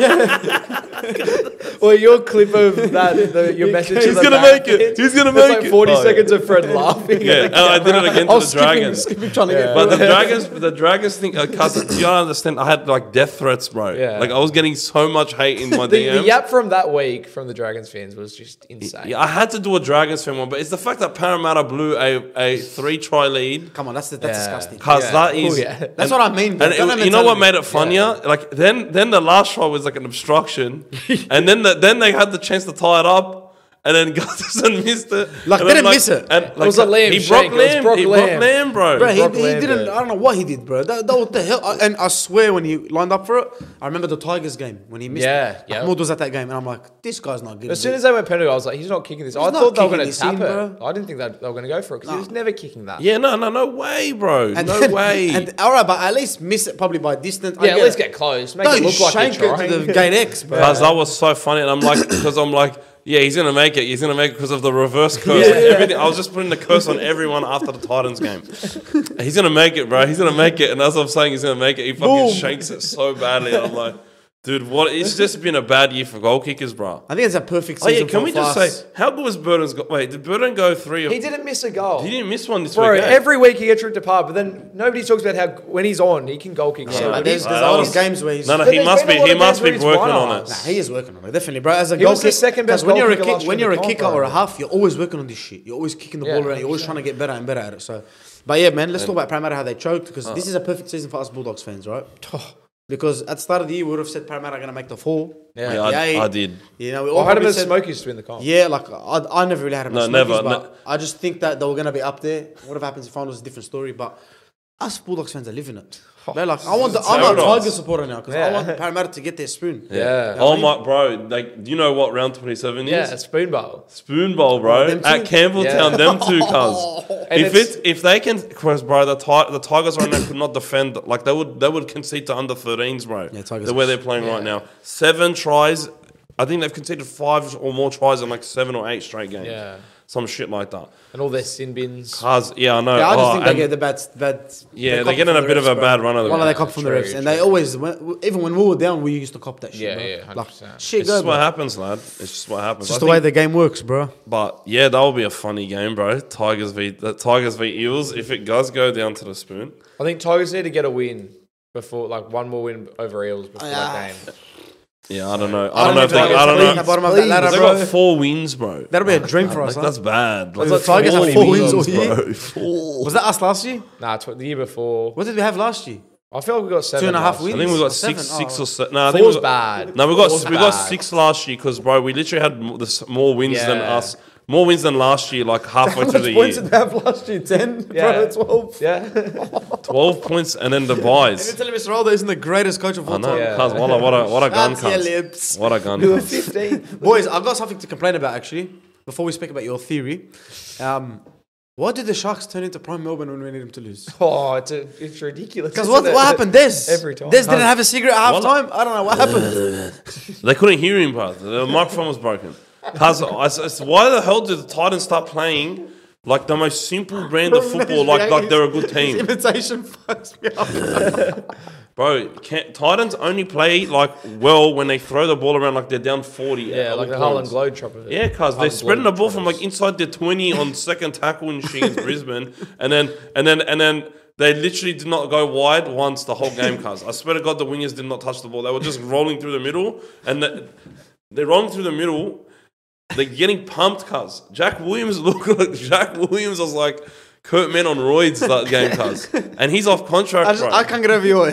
yeah. Well, your clip of that, the, your message. He's to the gonna back make it. end, He's gonna there's make like it. forty Oh, seconds of Fred laughing. Yeah, at the and I did it again to I the was skipping, Dragons. skipping, trying to get. But the Dragons, the Dragons think, uh, cuz, you don't understand. I had like death threats, bro. Yeah. Like I was getting so much hate in my The, D Ms. the yap from that week from the Dragons fans was just insane. Yeah, I had to do a Dragons fan one, but it's the fact that Parramatta blew a, a three try lead. Come on, that's that's Yeah. disgusting. Cause Yeah. that is, Oh, yeah. That's what I mean. Bro. and Don't have it, you know what mentality. made it funnier? Like then, then the last try was like an obstruction, and then the, then they had the chance to tie it up. And then Gutherson missed it. Like, and they then, didn't miss it. And It was a Lamb He shank. broke It was Lamb. Brock He broke Lamb. Lamb, bro. Bro, he, Brock he Lamb didn't. did. I don't know what he did, bro. That, that what the hell? I, and I swear, when he lined up for it, I remember the Tigers game when he missed. Yeah, it. yeah. Mahmoud was at that game, and I'm like, this guy's not good. As soon as they went penalty, I was like, he's not kicking this. I not thought they were kicking going to this tap in, it. bro. I didn't think that they were going to go for it because he was never kicking that. Yeah, no, no, no way, bro. and no then- way. And all right, but at least miss it probably by distance. I Yeah, at get least it. get close. Make Don't it look like shank you're it to trying. the gate X, bro. Because that was so funny, and I'm like, because I'm like, yeah, he's gonna make it. He's gonna make it because of the reverse curse. Yeah. Like, everything. I was just putting the curse on everyone after the Titans game. He's gonna make it, bro. He's gonna make it. And as I'm saying, he's gonna make it. He fucking Boom. shakes it so badly, and I'm like, dude, what? It's just been a bad year for goal kickers, bro. I think it's a perfect Oh season. yeah, can for we just us. say how good was Burton's? Go- Wait, did Burton go three? Or He didn't miss a goal. He didn't miss one this Bro, week. eh? every week he gets ripped apart, but then nobody talks about how when he's on, he can goal kick. so Yeah, but good. there's, He's- there's Nah, a that lot was- of games where he's. No, no, But he there's must been a be. lot He of must games be where he's working won on us. it. Nah, he is working on it, definitely, bro. As a He goal was the kick- second best 'cause when goal you're a kicker kick, last year when in you're the a kicker comp, or a bro. half, you're always working on this shit. You're always kicking the Yeah, ball around. You're always one hundred percent. trying to get better and better at it. So, but yeah, man, let's talk about Parramatta how they choked because this is a perfect season for us Bulldogs fans, right? Because at the start of the year, we would have said Parramatta are going to make the four. Yeah. Yeah, I, Yeah, I did. You know, we I all had him probably as said, Smokies to win the comp. yeah, like I, I never really had him No, as never, Smokies, but ne- I just think that they were going to be up there. Whatever happens in finals is a different story. But us Bulldogs fans are living it. They're like, I want the, I'm a Paradise. Tiger supporter now because I Yeah. want Parramatta to get their spoon. Yeah. Oh my, bro! Like, do you know what round twenty-seven is? Yeah, spoon bowl. Spoon Bowl, bro. Oh, them two? At Campbelltown, Yeah. them two cuz. And If it's- it's if they can, cause bro, the ti- the Tigers right now could not defend. Like they would they would concede to under thirteens, bro. Yeah, Tigers the way they're playing right now, seven tries. I think they've conceded five or more tries in like seven or eight straight games. Yeah. Some shit like that. And all their sin bins. Cuz, yeah, I know. Yeah, I just Oh, think they and- get the bad, bad. Yeah, they they're cop getting from a the bit of refs, a bro. bad run of the One of they refs. cop from the True, refs, and true. they always, when, even when we were down, we used to cop that shit. Yeah, bro. yeah, one hundred like percent. shit. It's Go, just what bro. happens, lad. It's just what happens. It's just I the way think- the game works, bro. But yeah, that will be a funny game, bro. Tigers v the Tigers v Eels. If it does go down to the spoon, I think Tigers need to get a win before, like one more win over Eels before Ah. that game. yeah, I don't know. I I don't know if they. think I don't Tigers know. at the bottom of that Please. ladder, They bro. got four wins, bro. That'll be a dream for Like, us. huh? that's bad. Like, The that's Tigers four have four wins all wins, year. bro. Four. Was that us last year? Nah, tw- the year before. What did we have last year? I feel like we got seven. Two and a half last wins? I think we got Or six, seven? six Oh. or seven. No, I think Four's we got, bad. No, we got Four's we got bad. six last year because, bro, we literally had m- this, more wins than Yeah. us. More wins than last year, like halfway through the points year. did they have last year? Ten? Yeah. Bro, twelve. Yeah. Twelve points and then the You're buys. telling me Ronaldo isn't the greatest coach of I all know. time? Yeah. Cuz, what a what a what a gun, That's your cuz. lips. What a gun. We were cuz. fifteen. Boys, I've got something to complain about actually. Before we speak about your theory, um, what did the Sharks turn into Prime Melbourne when we needed them to lose? Oh, it's, a, it's ridiculous. Because isn't what, it? what happened? Des Every time. Des didn't have a cigarette at half What? time. I don't know what happened. They couldn't hear him, bro. The microphone was broken. Cuz, I s- s- why the hell did the Titans start playing like the most simple brand of football, like like they're a good His team, imitation fucks me up. bro? Can't, Titans only play like well when they throw the ball around like they're down forty. Yeah, at like all the Harlan points. Globetrotters. Yeah, cuz they're Harlan spreading the ball from like Globetrotters. inside their twenty on second tackle and shit against Brisbane, and then and then and then they literally did not go wide once the whole game. Cuz I swear to God, the wingers did not touch the ball. They were just rolling through the middle, and the, they're rolling through the middle. They're getting pumped, cuz Jack Williams looked like Jack Williams was like Kurt Mann on roids that game, cuz, and he's off contract, I, just, bro. I can't get over your.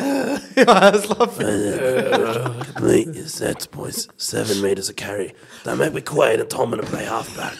I was laughing. Complete your sets, boys. Seven meters of carry. Don't make me Quaid and Tolman to play halfback.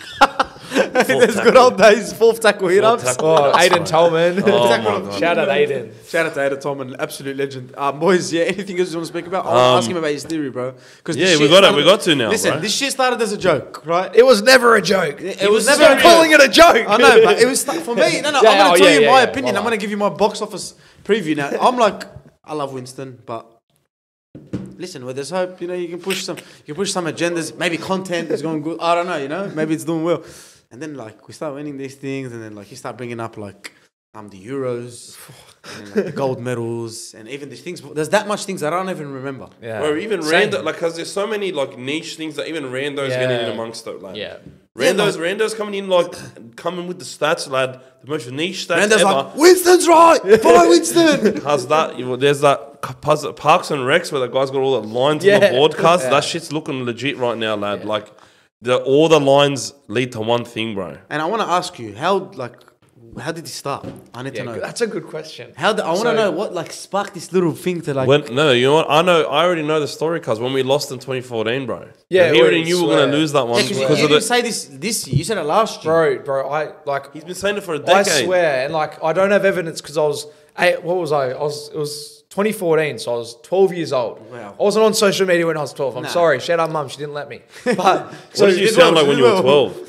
There's good old days, fourth tackle hit ups. tackle. Oh, That's Aiden fine. Tolman. Oh my God. Shout out Aiden. Shout out to Ada Tom, an absolute legend. Um, boys, yeah, anything else you want to speak about? I want Um, to ask him about his theory, bro. Because yeah, we got it- we got to now, Listen, bro. this shit started as a joke, right? It was never a joke. It, He was was never serious. calling it a joke. I know, but it was st- for me. No, no, Yeah, I'm going oh, to tell yeah, you yeah, my yeah. opinion. Well, I'm going to give you my box office preview now. I'm like, I love Winston, but listen, where there's hope, you know, you can push some, you can push some agendas. Maybe content is going good. I don't know, you know, maybe it's doing well. And then like we start winning these things, and then like you start bringing up like um the Euros, and then, like, the gold medals, and even these things. There's that much things that I don't even remember. Yeah. Or even Same. rando, like, cause there's so many like niche things that even randos Yeah. getting in amongst it, like. Yeah. Randos, randos coming in like coming with the stats, lad. The most niche stats Rando's ever. like, Winston's right. Follow Winston. How's that? You- There's that Puz- Parks and Recs where the guy's got all the lines on the Yeah. broadcast. Yeah. That shit's looking legit right now, lad. Yeah. Like, the all the lines lead to one thing, bro. And I want to ask you, how like, how did it start? I need Yeah, to know. that's a good question. How the, I want to So- know what like sparked this little thing to like. When no, you know what? I know. I already know the story, cause when we lost in twenty fourteen, bro. Yeah, he already we knew we were swear. gonna lose that one yeah, because you, because you of didn't the. say this this year. You said it last year. Bro, bro, I like He's been saying it for a I decade. swear, and like I don't have evidence because I was eight, what was I? I was it was twenty fourteen, so I was twelve years old. Wow. I wasn't on social media when I was twelve. I'm Nah. sorry, shout out mum, she didn't let me. But What so did you did sound well, like when you you were did twelve?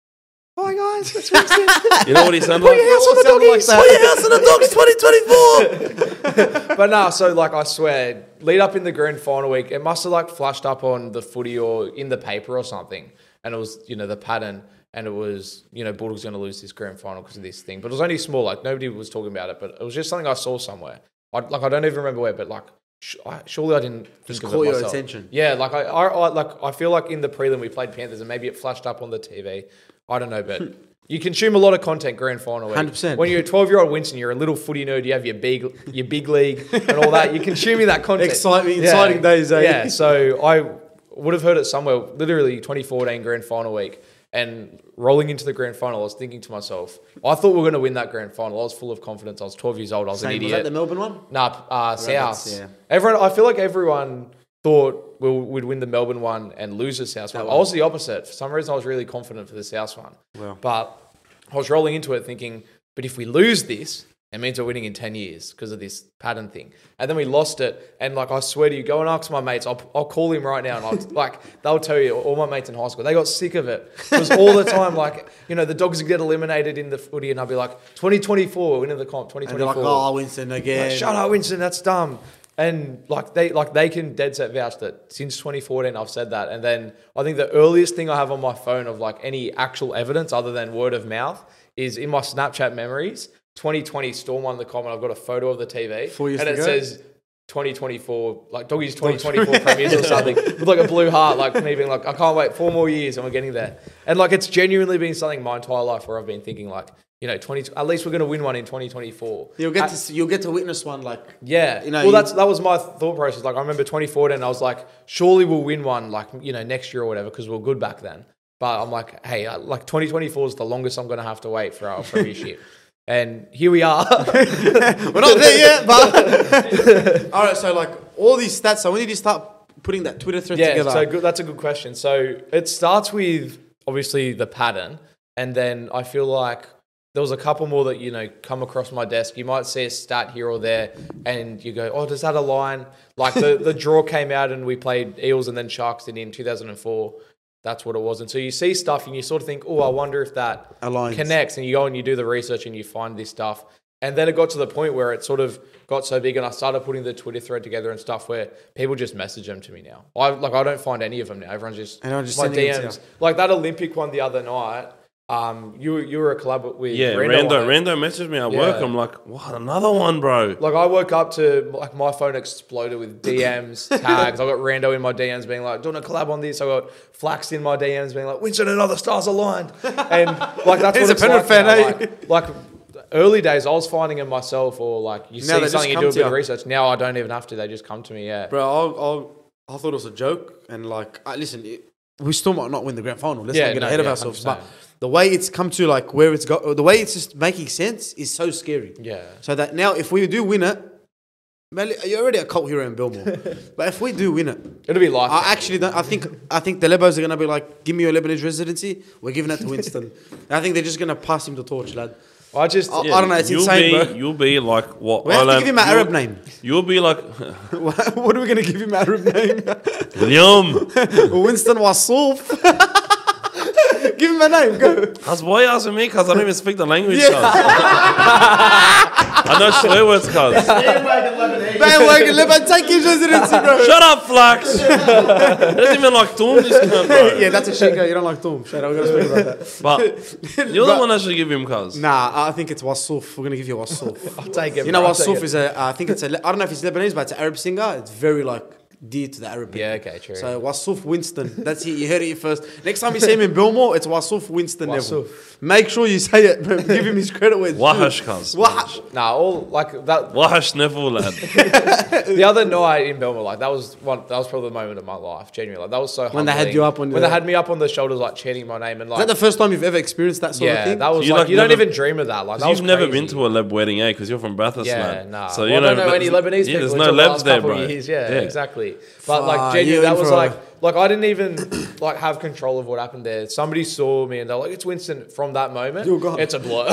hi guys, it's Winston. You know what he sounded like? house on the doggies. Put your house on the dogs twenty twenty-four. But no, so like I swear, lead up in the grand final week, it must have like flashed up on the footy or in the paper or something, and it was you know the pattern, and it was you know Bulldogs going to lose this grand final because of this thing, but it was only small, like nobody was talking about it, but it was just something I saw somewhere. I like I don't even remember where, but like sh- I, surely I didn't Just think of caught it your myself. attention. Yeah, like I, I, I like I feel like in the prelim we played Panthers and maybe it flashed up on the T V. I don't know, but. You consume a lot of content grand final week. one hundred percent. When you're a twelve-year-old Winston, you're a little footy nerd. You have your big, your big league and all that. You're consuming that content. Exciting- exciting days, eh? Yeah. So I would have heard it somewhere. Literally twenty fourteen grand final week, and rolling into the grand final, I was thinking to myself, I thought we were going to win that grand final. I was full of confidence. I was twelve years old. I was Same, an was idiot. that the Melbourne one? Nah, uh, South. that's- yeah. Everyone, I feel like everyone thought we'll, we'd win the Melbourne one and lose the South one. I was the opposite. For some reason, I was really confident for the South one. Wow. But I was rolling into it thinking, but if we lose this, it means we're winning in ten years because of this pattern thing. And then we lost it. And like, I swear to you, go and ask my mates. I'll, I'll call him right now. And I'll, like, they'll tell you, all my mates in high school, they got sick of it. It was all the time, like, you know, the Dogs would get eliminated in the footy. And I'd be like, twenty twenty-four, winning the comp, twenty And they're twenty-four. like, oh, Winston again. Like, shut up, Winston, that's dumb. And like they like they can dead set vouch that since twenty fourteen I've said that. And then I think the earliest thing I have on my phone of like any actual evidence other than word of mouth is in my Snapchat memories. twenty twenty Storm won the comp, and I've got a photo of the T V. Four years and it ago? says twenty twenty-four, like Doggies twenty twenty-four premiers or something, with like a blue heart, like me being like, I can't wait four more years and we're getting there. And like it's genuinely been something my entire life where I've been thinking like, you know, twenty at least we're going to win one in twenty twenty-four. You'll get Uh, to see, you'll get to witness one like yeah, You know, well, you- that's that was my thought process. Like I remember twenty fourteen, I was like, surely we'll win one, like you know, next year or whatever, because we were good back then. But I'm like, hey, uh, like twenty twenty-four is the longest I'm going to have to wait for our premiership, and here we are. we're not there yet, but all right. So like all these stats. So when did you start putting that Twitter thread yeah, together? so good, that's a good question. So it starts with obviously the pattern, and then I feel like there was a couple more that, you know, come across my desk. You might see a stat here or there and you go, oh, does that align? Like the, the draw came out and we played Eels and then Sharks in two thousand four. That's what it was. And so you see stuff and you sort of think, oh, I wonder if that Aligns. connects. And you go and you do the research and you find this stuff. And then it got to the point where it sort of got so big and I started putting the Twitter thread together and stuff where people just message them to me now. I like I don't find any of them now. Everyone's just, Everyone's just my sending it to D Ms. you. Like that Olympic one the other night. Um, you you were a collab with Yeah, Rando. Rando, on it. Rando messaged me at work. Yeah. I'm like, what, another one, bro? Like I woke up to like my phone exploded with D Ms, tags. I got Rando in my D Ms being like, doing a collab on this. I got Flax in my D Ms being like, Winston and other stars aligned. And like that's He's what a it's Penrith like fan, now. eh? Like, like early days, I was finding it myself, or like you Now they see just something, you come do a to bit of you. research. Now I don't even have to; they just come to me. Yeah, Bro, I'll, I'll, I thought it was a joke, and like, I, listen, it, we still might not win the grand final. Let's Yeah, not get no, ahead of yeah, ourselves. one hundred But percent. the way it's come to like where it's got, the way it's just making sense is so scary. yeah. So that now, if we do win it, man, you're already a cult hero in Belmore. But if we do win it, It'll be life. I actually don't. I think I think the Lebos are gonna be like, give me your Lebanese residency. We're giving it to Winston. I think they're just gonna pass him the torch, lad. I just I- I don't know, it's you'll insane, be, bro. You'll be like what? We have to Ireland- give him an you'll- Arab name. You'll be like What are we gonna give him an Arab name? William. Winston Wassouf. Give him a name. Go. That's why you asking me because I don't even speak the language. Yeah. son. I know swear words, cuz. Bandwagon Lebanese. Bandwagon Lebanon, take his residency, bro. Shut up, Flax. He doesn't even like Tom, this cunt, bro. Yeah, that's a shit guy. You don't like Tom. Shut up, we're going to speak about that. But you're the one that should give him, cuz. Nah, I think it's Wassouf. We're going to give you Wassouf. I'll take it. You know, bro, I'll take Wassouf it. is a, I think it's a, I don't know if it's Lebanese, but it's an Arab singer. It's very like dear to the Arab people. Yeah, okay, true. So Wassouf Winston. That's it. You heard it here first. Next time you see him in Belmore, it's Wassouf Winston Neville. Wassouf. Make sure you say it. Bro. Give him his credit where it's due. Wahash, cuz. Wahash. Nah, all like that. Wahash Neville, lad. The other night in Belmore, like that was one. That was probably the moment of my life. Genuinely, like that was so. When they had humbling. you up on when the- they had me up on the shoulders, like chanting my name and Is like. that the first time you've ever experienced that sort of yeah, thing? that was you like, like you don't never- even dream of that. Like that was You've never crazy. been to a Leb wedding, eh? Because you're from Bathurst, Yeah, lad. nah. So Well, you I don't know but- any Lebanese Yeah, people. there's until no the Lebs last there, couple bro. of years. Yeah, Yeah. exactly. But Fuck, like you genuinely, in that was for a- like like I didn't even like have control of what happened there. Somebody saw me and they're like, "It's Winston." From that moment, You're gone. it's a blur.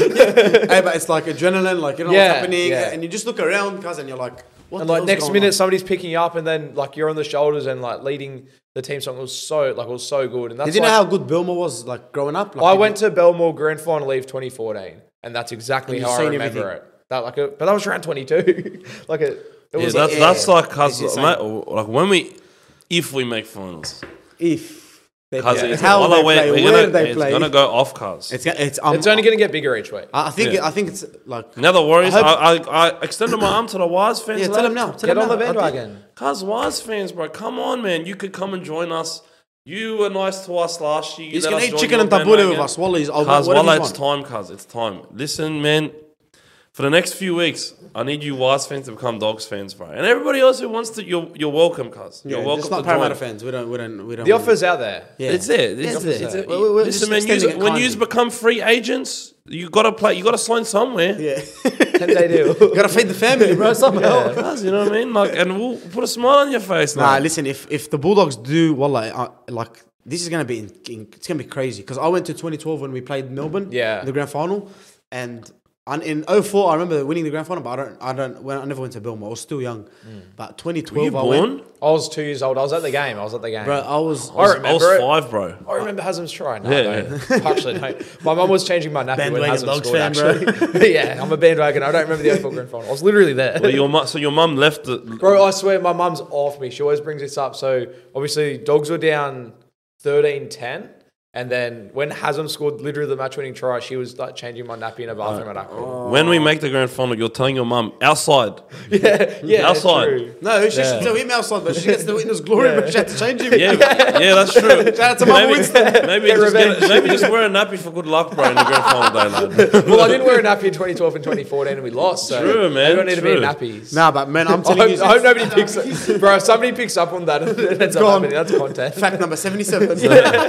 Hey, but it's like adrenaline, like you know Yeah, what's happening, yeah. and you just look around, cuz, and you're like, what and the like hell's next going minute, on? somebody's picking you up, and then like you're on the shoulders and like leading the team song. It was so like it was so good. And that's Did you like, know how good Belmore was, like growing up? Like, I did went you- to Belmore Grand Final Eve twenty fourteen, and that's exactly And how you've I seen remember everything. it. That like, a, but that was around twenty-two. like it, it Yeah, was that's, like, that's yeah. like, cuz, It's mate, insane. like when we, if we make finals, if they cuz play. it's, how while they I wait, play, we're where gonna, they it's play. gonna go off, cuz. It's it's um, it's only going to get bigger each week. I think Yeah. I think it's like Now the Warriors, I I, hope- I, I extended my arm to the Wise fans. yeah. Tell lad. them now. Tell Get them on the now. bandwagon. Cuz Wise fans, bro, come on, man. You could come and join us. You were nice to us last year. You He's let gonna us eat join chicken your and tabbouleh bandwagon. with us. Wallah, I'll Cuz, whatever Wallah, you it's want. time, cuz. It's time. Listen, man. For the next few weeks, I need you Wise fans to become Dogs fans, bro. And everybody else who wants to, you're, you're welcome, cuz. You're Yeah, welcome it's not to Parramatta join. fans. We don't. We don't. We don't. The offer's out there. Yeah. It's there. It's, It's it's, there. it's- We're- we're listen, just man. extending yous- it when kindly. you become free agents, you gotta play. You gotta sign somewhere. Yeah. ten day deal. Gotta feed the family, bro. Somehow. Cuz, you know what I mean? Like, and we'll put a smile on your face. Nah, Nah, listen. If if the Bulldogs do, wallah, uh, like this is gonna be in, in, it's gonna be crazy. Because I went to twenty twelve when we played Melbourne. Yeah. In the grand final, and. And in oh four, I remember winning the grand final, but I don't, I don't, well, I never went to Belmore. I was still young. But twenty were you twelve, I went. born? I was two years old. I was at the game. I was at the game. Bro, I was, I was, I was remember it. five, bro. I remember Hazem's try. No, Yeah, I don't. Actually, no. My mum was changing my nappy when Bandwagon Hazem Dogs scored, fan, bro. actually. yeah, I'm a bandwagon. I don't remember the oh four grand final. I was literally there. Well, your mu- so your mum left the. Bro, I swear my mum's off me. She always brings this up. So, obviously, Dogs were down thirteen ten. And then when Hazem scored literally the match-winning try, she was like changing my nappy in a bathroom at Accra. When we make the grand final, you're telling your mum outside. Yeah, yeah, Outside. true. no, she Yeah. should tell him outside, but she gets the witness glory, Yeah. but she had to change him. Yeah, yeah, that's true. Shout out to Mum maybe, Winston. maybe, Get just revenge. get, maybe just wear a nappy for good luck, bro, in the grand final day, lad. Well, I didn't wear a nappy in twenty twelve and twenty fourteen and we lost. So True, man, I don't need to be in true. nappies. Nah, but man, I'm I telling hope, you, I hope nobody picks up. Bro, if somebody picks up on that, it ends up gone. happening. That's content. fact number seventy-seven.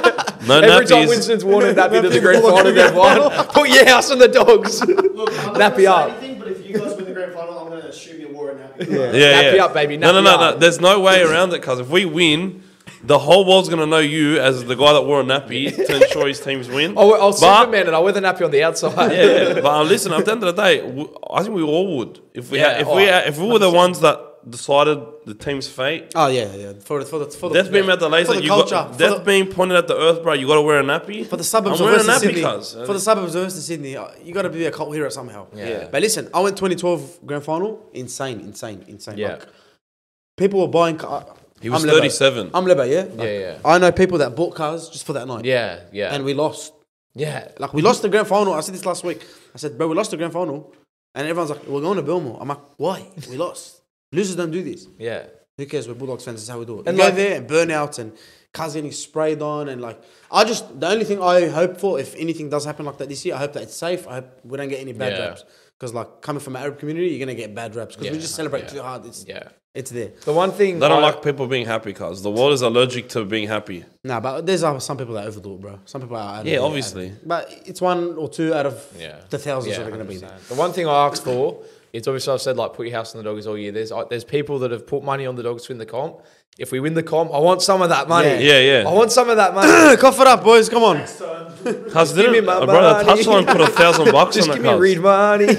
No Every time nappies. Winston's worn a nappy to the grand final, they've won. Put your house on the Dogs. Look, I'm not Nappy gonna say up. anything, but if you guys win the grand final, I'm going to assume you wore a nappy. Yeah, Nappy yeah. up, baby, No, no, nappy no, no. up. There's no way around it, cuz if we win, the whole world's gonna know you as the guy that wore a nappy to ensure his teams win. I'll, I'll But- Superman it. I'll wear the nappy on the outside. Yeah, yeah. But uh, listen, at the end of the day, w- I think we all would if we Yeah, had, if oh, we had, if we were the ones that decided the team's fate. Oh yeah, yeah. For the for the for the Death beam at the laser, for the you culture, got for death the- beam pointed at the earth, bro. You got to wear a nappy. For the suburbs I'm of wearing a Western nappy, Sydney, cuz. for the suburbs of Western Sydney, uh, you got to be a cult hero somehow. Yeah. But listen, I went twenty twelve grand final, insane, insane, insane. Yeah. Like, people were buying. Car- He was I'm Lebo. thirty-seven. I'm Lebo, yeah. Like, Yeah, yeah. I know people that bought cars just for that night. Yeah, yeah. And we lost. yeah. Like we lost the grand final. I said this last week. I said, bro, we lost the grand final, and everyone's like, we're going to Belmore. I'm like, why? We lost. Losers don't do this. Yeah. Who cares? We're Bulldogs fans. That's how we do it. And And go like- there and burn out and cars getting sprayed on and like I just the only thing I hope for if anything does happen like that this year, I hope that it's safe. I hope we don't get any bad Yeah. raps because like coming from an Arab community, you're gonna get bad raps because we Yeah, just celebrate yeah. too hard. It's Yeah. it's there. The one thing They don't I- like people being happy, cuz the world is allergic to being happy. Nah, but there's uh, some people that overdo it, bro. Some people are. Yeah, overdo it. obviously. But it's one or two out of Yeah. the thousands Yeah, that are gonna be one hundred there. percent. The one thing I asked for, it's obviously I've said like put your house on the Dogs all year. There's uh, there's people that have put money on the Dogs to win the comp. if we win the comp, I want some of that money. Yeah, yeah. I want some of that money. Cough it up, boys. Come on. Cuz give me didn't my uh, bro, the money. touchline put a thousand bucks Just on give it. me read money.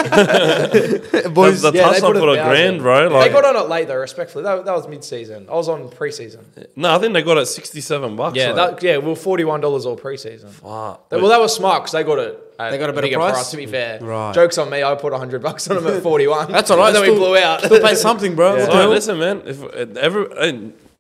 Boys, the Yeah, they touchline put a put a thousand. grand, bro. Like, They got on it late though, respectfully. That, that was mid-season. I was on pre-season. no, I think they got it sixty-seven bucks. Yeah, like. that, yeah, we were forty-one dollars all pre-season. Fuck. Well, that was smart because they got it. At They got a better bigger price? To be fair, Right. Jokes on me. I put a hundred bucks on them at forty-one. That's all right. And then we Still- blew out. Still pay something, bro. Yeah. What the So, hell? listen, man. If uh, every uh,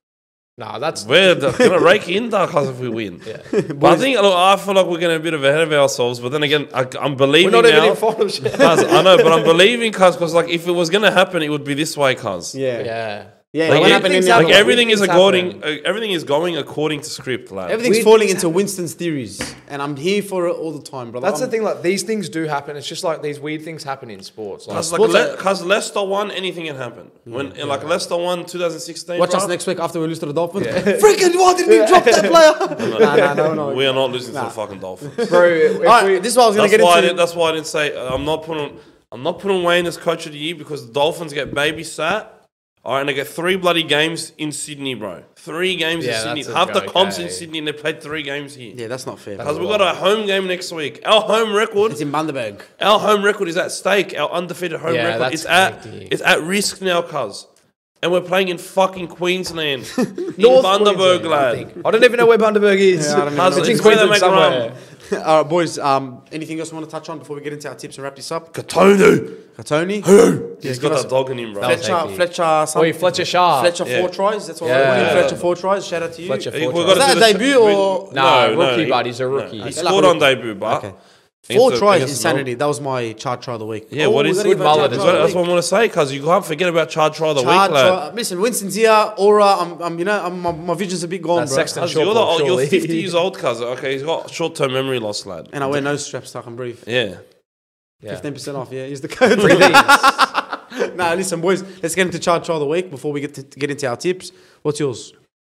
Nah, that's we're the- gonna rake in that cause if we win. Yeah. But I think look, I feel like we're getting a bit of ahead of ourselves. But then again, I, I'm we're believing not now. even in finals yet. Cuz, I know, but I'm believing, cuz, because like if it was gonna happen, it would be this way, cuz. Yeah. Yeah. Yeah. Like, what it- happened in things the Like happen. other- everything is Things according, happen. uh, everything is going according to script, lad. Everything's Weird falling things into Winston's theories, and I'm here for it all the time, brother. That's the I'm- thing. Like these things do happen. It's just like these weird things happen in sports. Like, Cause like sports Le- are- cause Leicester won, anything can happen. When like Leicester won twenty sixteen. Watch us bro. next week after we lose to the Dolphins. Freaking why did we drop that player? nah, nah, no, no. We are not losing to the fucking Dolphins. bro, if All right, we, this is what I was gonna That's get why, I into. didn't, that's why I didn't say uh, I'm not putting I'm not putting Wayne as coach of the year because the Dolphins get babysat. All right, and they get three bloody games in Sydney, bro. Three games Yeah, in Sydney. that's a Half the joke, comps eh? in Sydney, and they played three games here. Yeah, that's not fair. Because we've got a home game next week. Our home record, It's in Bundaberg. our home record is at stake. Our undefeated home Yeah, record that's is at crazy. it's at risk now, cuz. And we're playing in fucking Queensland, in North Bundaberg, Queensland, I lad. think. I don't even know where Bundaberg is. Yeah, I don't even Cuz know. it's It's in where they Queensland make rum. somewhere. All right, boys. Um, anything else you want to touch on before we get into our tips and wrap this up? Katonu. Tony, He's got that dog in him, bro. That was Fletcher, hectic. Fletcher, Oh, something. Fletcher Sharp. Fletcher Yeah. four tries. That's what Yeah. we're doing. Fletcher four tries. Shout out to you. Fletcher Hey, four we've tries. got Is to that do a the- debut we- or- Nah, no, rookie, he- but he's a no, rookie. He He's scored on debut, but Okay. against Four the- tries against the insanity. That was my chart try of the week. Yeah, what we is- gotta Good give our mullet chart as try That's of what, the that's what I'm gonna say, cuz you can't forget about Chard Try of the Chart week, lad. try- Listen, Winston's here. Aura, I'm, I'm, you know, I'm, my, my vision's a bit gone, That's bro. Sexton Cuz Short you're, the, ball, old- you're surely. fifty years old, cuz. Okay, he's got short-term memory loss, lad. And I wear nose straps so I can breathe. Yeah. Yeah. Fifteen percent off. Yeah, use the code. Three things. Nah, listen, boys. Let's get into chart try of the week before we get to get into our tips. What's yours?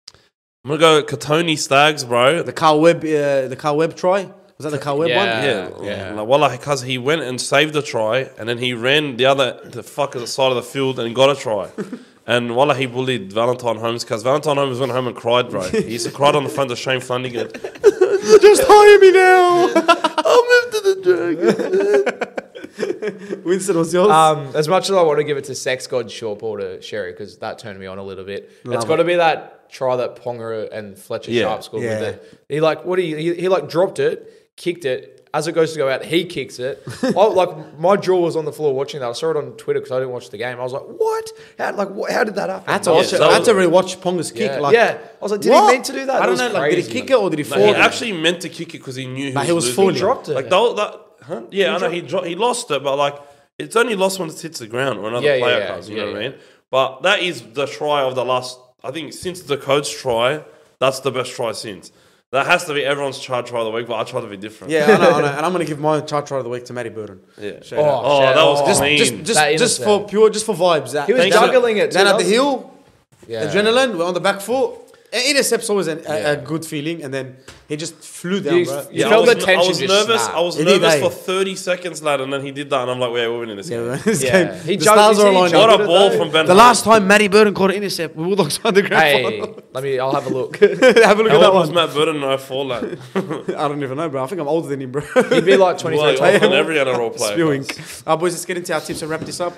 I'm gonna go Katoni Stags, bro. The Carl Webb, uh, the Carl Webb try. Was that the Carl Webb Yeah. one? Yeah, Yeah. Like, well, like, cause he went and saved the try, and then he ran the other, the fucking side of the field and got a try. And Wallah, he bullied Valentine Holmes, cause Valentine Holmes went home and cried, bro. He used to cry on the front of Shane Flanagan. Just hire me now. I'll move to the Dragons. Winston, what's yours? Um, as much as I want to give it to Sex God short ball to Sherry because that turned me on a little bit. Love it's it. got to be that try that Ponga and Fletcher Yeah. Sharp scored Yeah. with it. He like what he, he he like dropped it, kicked it. As it goes to go out, he kicks it. I, like my jaw was on the floor watching that. I saw it on Twitter because I didn't watch the game. I was like, "What? How like what, how did that happen?" I had to Yeah, watch it. so- I had to rewatch Ponga's kick. yeah. Like, yeah, I was like, "Did what? he mean to do that?" I That don't was know. Like, did he crazy. kick it or did he No, fall? he actually meant to kick it because he knew he Nah, was he was losing. falling. He dropped it. Like that, that huh? Yeah, I know he dro- he lost it, but like it's only lost when it hits the ground or another Yeah, yeah, player yeah, comes. You yeah, know what I yeah. mean? But that is the try of the last. I think since the coach try, that's the best try since. That has to be everyone's chart try of the week, but I try to be different. Yeah, I know, I know. And I'm going to give my chart try of the week to Matty Burton. yeah. Shout Oh, out. Oh, shit. that was Oh. Just, clean. just, just, That just innocent. for pure, just for vibes. That, He was Thanks for- juggling it. Then too. at the That was- hill, Yeah. adrenaline, we're on the back foot. An intercept's always an, a, Yeah. a good feeling, and then he just flew down, You- bro. you Yeah, I felt was, the tension I was just nervous. snap. I was It did, nervous eh? for thirty seconds, lad, and then he did that, and I'm like, "Yeah, we're winning this Yeah, game." man, this Yeah. game, He the jugged- stars you are see he aligned. jugged What a it ball though. from Ben. The Hunt. last time Matty Burton caught an intercept, we Bulldogs won the grand Hey, final. let me. I'll have a look. Have a look How at that old was one. Matt Burton in oh four, lad? I don't even know, bro. I think I'm older than him, bro. He'd be like twenty Well, thirty. older than every N R L player. Spewing. Uh, boys, let's get into our tips and wrap this up.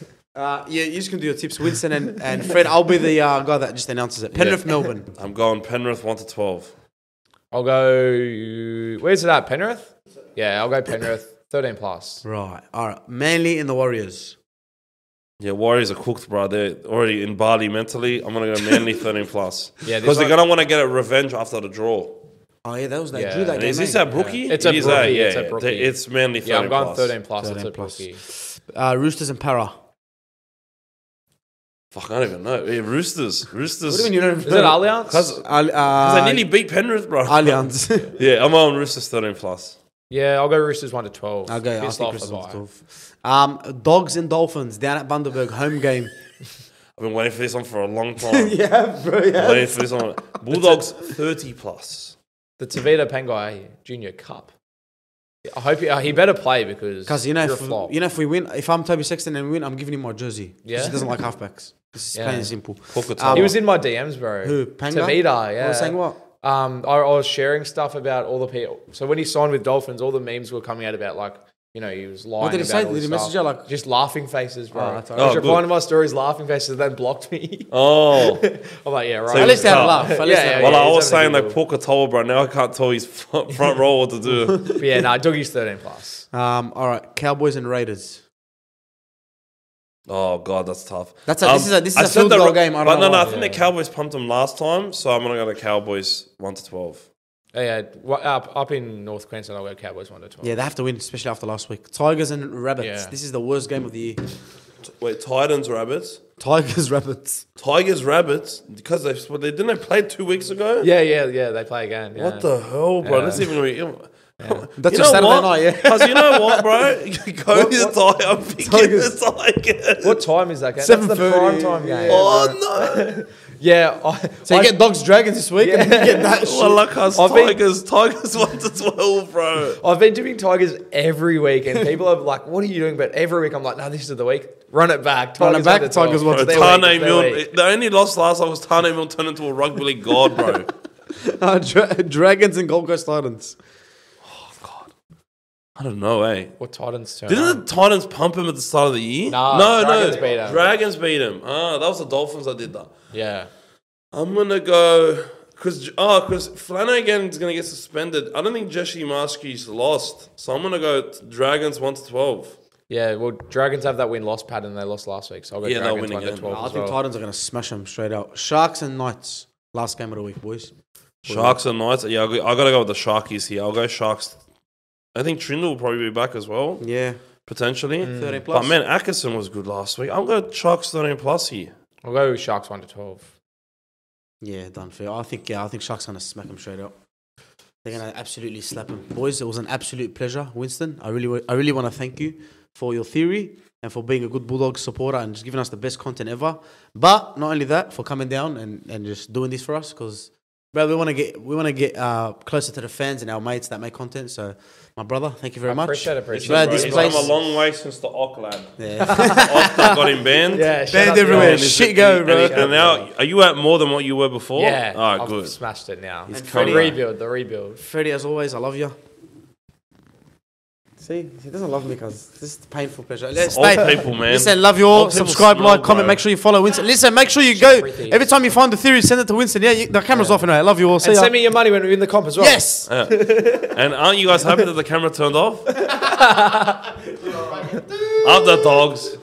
Uh, yeah, you just can do your tips, Winston and, and Fred. I'll be the uh, guy that just announces it. Penrith, Melbourne. I'm going Penrith one to twelve. I'll go. Where's it at? Penrith? Yeah, I'll go Penrith. thirteen plus. Right. All right. Manly and the Warriors. Yeah, Warriors are cooked, bro. They're already in Bali mentally. I'm gonna go Manly thirteen plus. Yeah, because there's they're gonna want to get a revenge after the draw. Oh, yeah, that was they Yeah. drew that And game. is this eh? at Brookie? It's It at is, Brookie, eh? Yeah, it's at yeah. Brookie. They- It's Manly thirteen Yeah, I'm going plus. thirteen plus. thirteen It's a plus. brookie. Uh, Roosters and Para. Fuck, I don't even know. Yeah, Roosters, Roosters. What do you mean you don't Is it Allianz? Because Al- uh, they nearly beat Penrith, bro. Allianz. Yeah, I'm on Roosters thirteen plus. Yeah, I'll go Roosters one to twelve. I'll go. I Pissed think off Roosters the is bye. twelve. Um, Dogs and Dolphins down at Bundaberg, home game. I've been waiting for this one for a long time. yeah, bro. Yeah. Waiting for this one. Bulldogs thirty plus. The Tavita Pengai Junior Cup. I hope he, uh, he better play because Because you know, you're if a we, flop. you know, if we win, if I'm Toby Sexton and we win, I'm giving him my jersey. Yeah? Because he doesn't like halfbacks. It's Yeah. plain and simple. Pocatello. Um, He was in my D Ms, bro. Who? Panga? Tavita, yeah. What was saying what? Um, I, I was sharing stuff about all the people. So when he signed with Dolphins, all the memes were coming out about like, you know, he was lying. What did he about say? all Did this he message stuff. you, like- just laughing faces, bro? Oh, that's all I was right. Oh, replying good. to my stories, laughing faces, and then blocked me. Oh. I'm like, yeah, right. So At least they had a laugh. Yeah, At least they yeah, had a Well, laugh. I he's was saying having a like good Pocatello, bro. Now I can't tell his front, front row what to do. But yeah, nah, Doogie's thirteen plus. Um, all right, Cowboys and Raiders. Oh god, that's tough. That's a- this is a- this is I a said field the goal Ra- game, I don't but know no, no, I why. think Yeah. the Cowboys pumped them last time, so I'm gonna go to Cowboys one to twelve. Oh, yeah, wha- up up in North Queensland, I'll go Cowboys one to twelve. Yeah, they have to win, especially after last week. Tigers and Rabbits. Yeah. This is the worst game of the year. Wait, Titans, Rabbits, Tigers, Rabbits. Tigers, Rabbits, because they what, they didn't they play two weeks ago. yeah, yeah, yeah. They play again. Yeah. What the hell, bro? Yeah. That's even. Re- That's You your know Saturday what? night, yeah. Because you know what, bro? Go to the Tigers. I'm picking Tigers. the Tigers. What time is that game? seven That's the thirty, prime time game. Oh no! Yeah. I, So you I- get Dogs Dragons this week, and then you get that shit. Well, like us, I've been- Tigers, Tigers one to twelve, bro. I've been doing Tigers every week, and people are like, "What are you doing?" But every week, I'm like, "No, this is the week. Run it back. Run it Tigers back, one to twelve. Tigers one to It's their Tane week, it's their Milne, week. the only loss last time was Tane Milne turned into a rugby league god, bro. Uh, Dra- Dragons and Gold Coast Titans. I don't know, eh? What Titans turn? Didn't on? the Titans pump him at the start of the year? Nah, no, Dragons no. beat him. Dragons beat him. Ah, that was the Dolphins that did that. Yeah. I'm gonna go because oh, because Flanagan's gonna get suspended. I don't think Jesse Marski's lost, so I'm gonna go t- Dragons one to twelve. Yeah, well, Dragons have that win-loss pattern. They lost last week, so I'll go Yeah, they'll Dragons win one to again. twelve I as think well. Titans are going to smash them straight out. Sharks and Knights. Last game of the week, boys. Sharks and Knights. Yeah, I go- I gotta go with the Sharkies here. I'll go Sharks. I think Trindle will probably be back as well, Yeah. potentially. thirteen plus. But man, Atkinson was good last week. I'll go Sharks thirteen plus here. I'll go Sharks one to twelve. Yeah, done fair. I think, yeah, I think Sharks going to smack them straight out. They're going to absolutely slap them. Boys, it was an absolute pleasure, Winston. I really, wa- I really want to thank you for your theory and for being a good Bulldogs supporter and just giving us the best content ever. But not only that, for coming down and, and just doing this for us, because bro, we want to get we want to get uh, closer to the fans and our mates that make content. So, my brother, thank you very I much. appreciate it, appreciate Bro, it, bro. this He's place, come a long way since the Ock lad. yeah. Ock that got him banned. Yeah, shout Banned out to everywhere. y'all. Shit go, And, bro. he- and now, are you at more than what you were before? Yeah, All right, I've good. smashed it now. He's And coming. the rebuild, the rebuild. Freddie, as always, I love you. See, he doesn't love me because this is painful pleasure. Let's Old stay. people, man. Listen, love you all. Old people Subscribe, smell, like, comment. bro. Make sure you follow Winston. Listen, make sure you go. Pretty. Every time you find the theory, send it to Winston. Yeah, you, the camera's off anyway. I love you all. See And ya. send me your money when we win the comp as well. Yes. Yeah. And aren't you guys happy that the camera turned off? Up the dogs.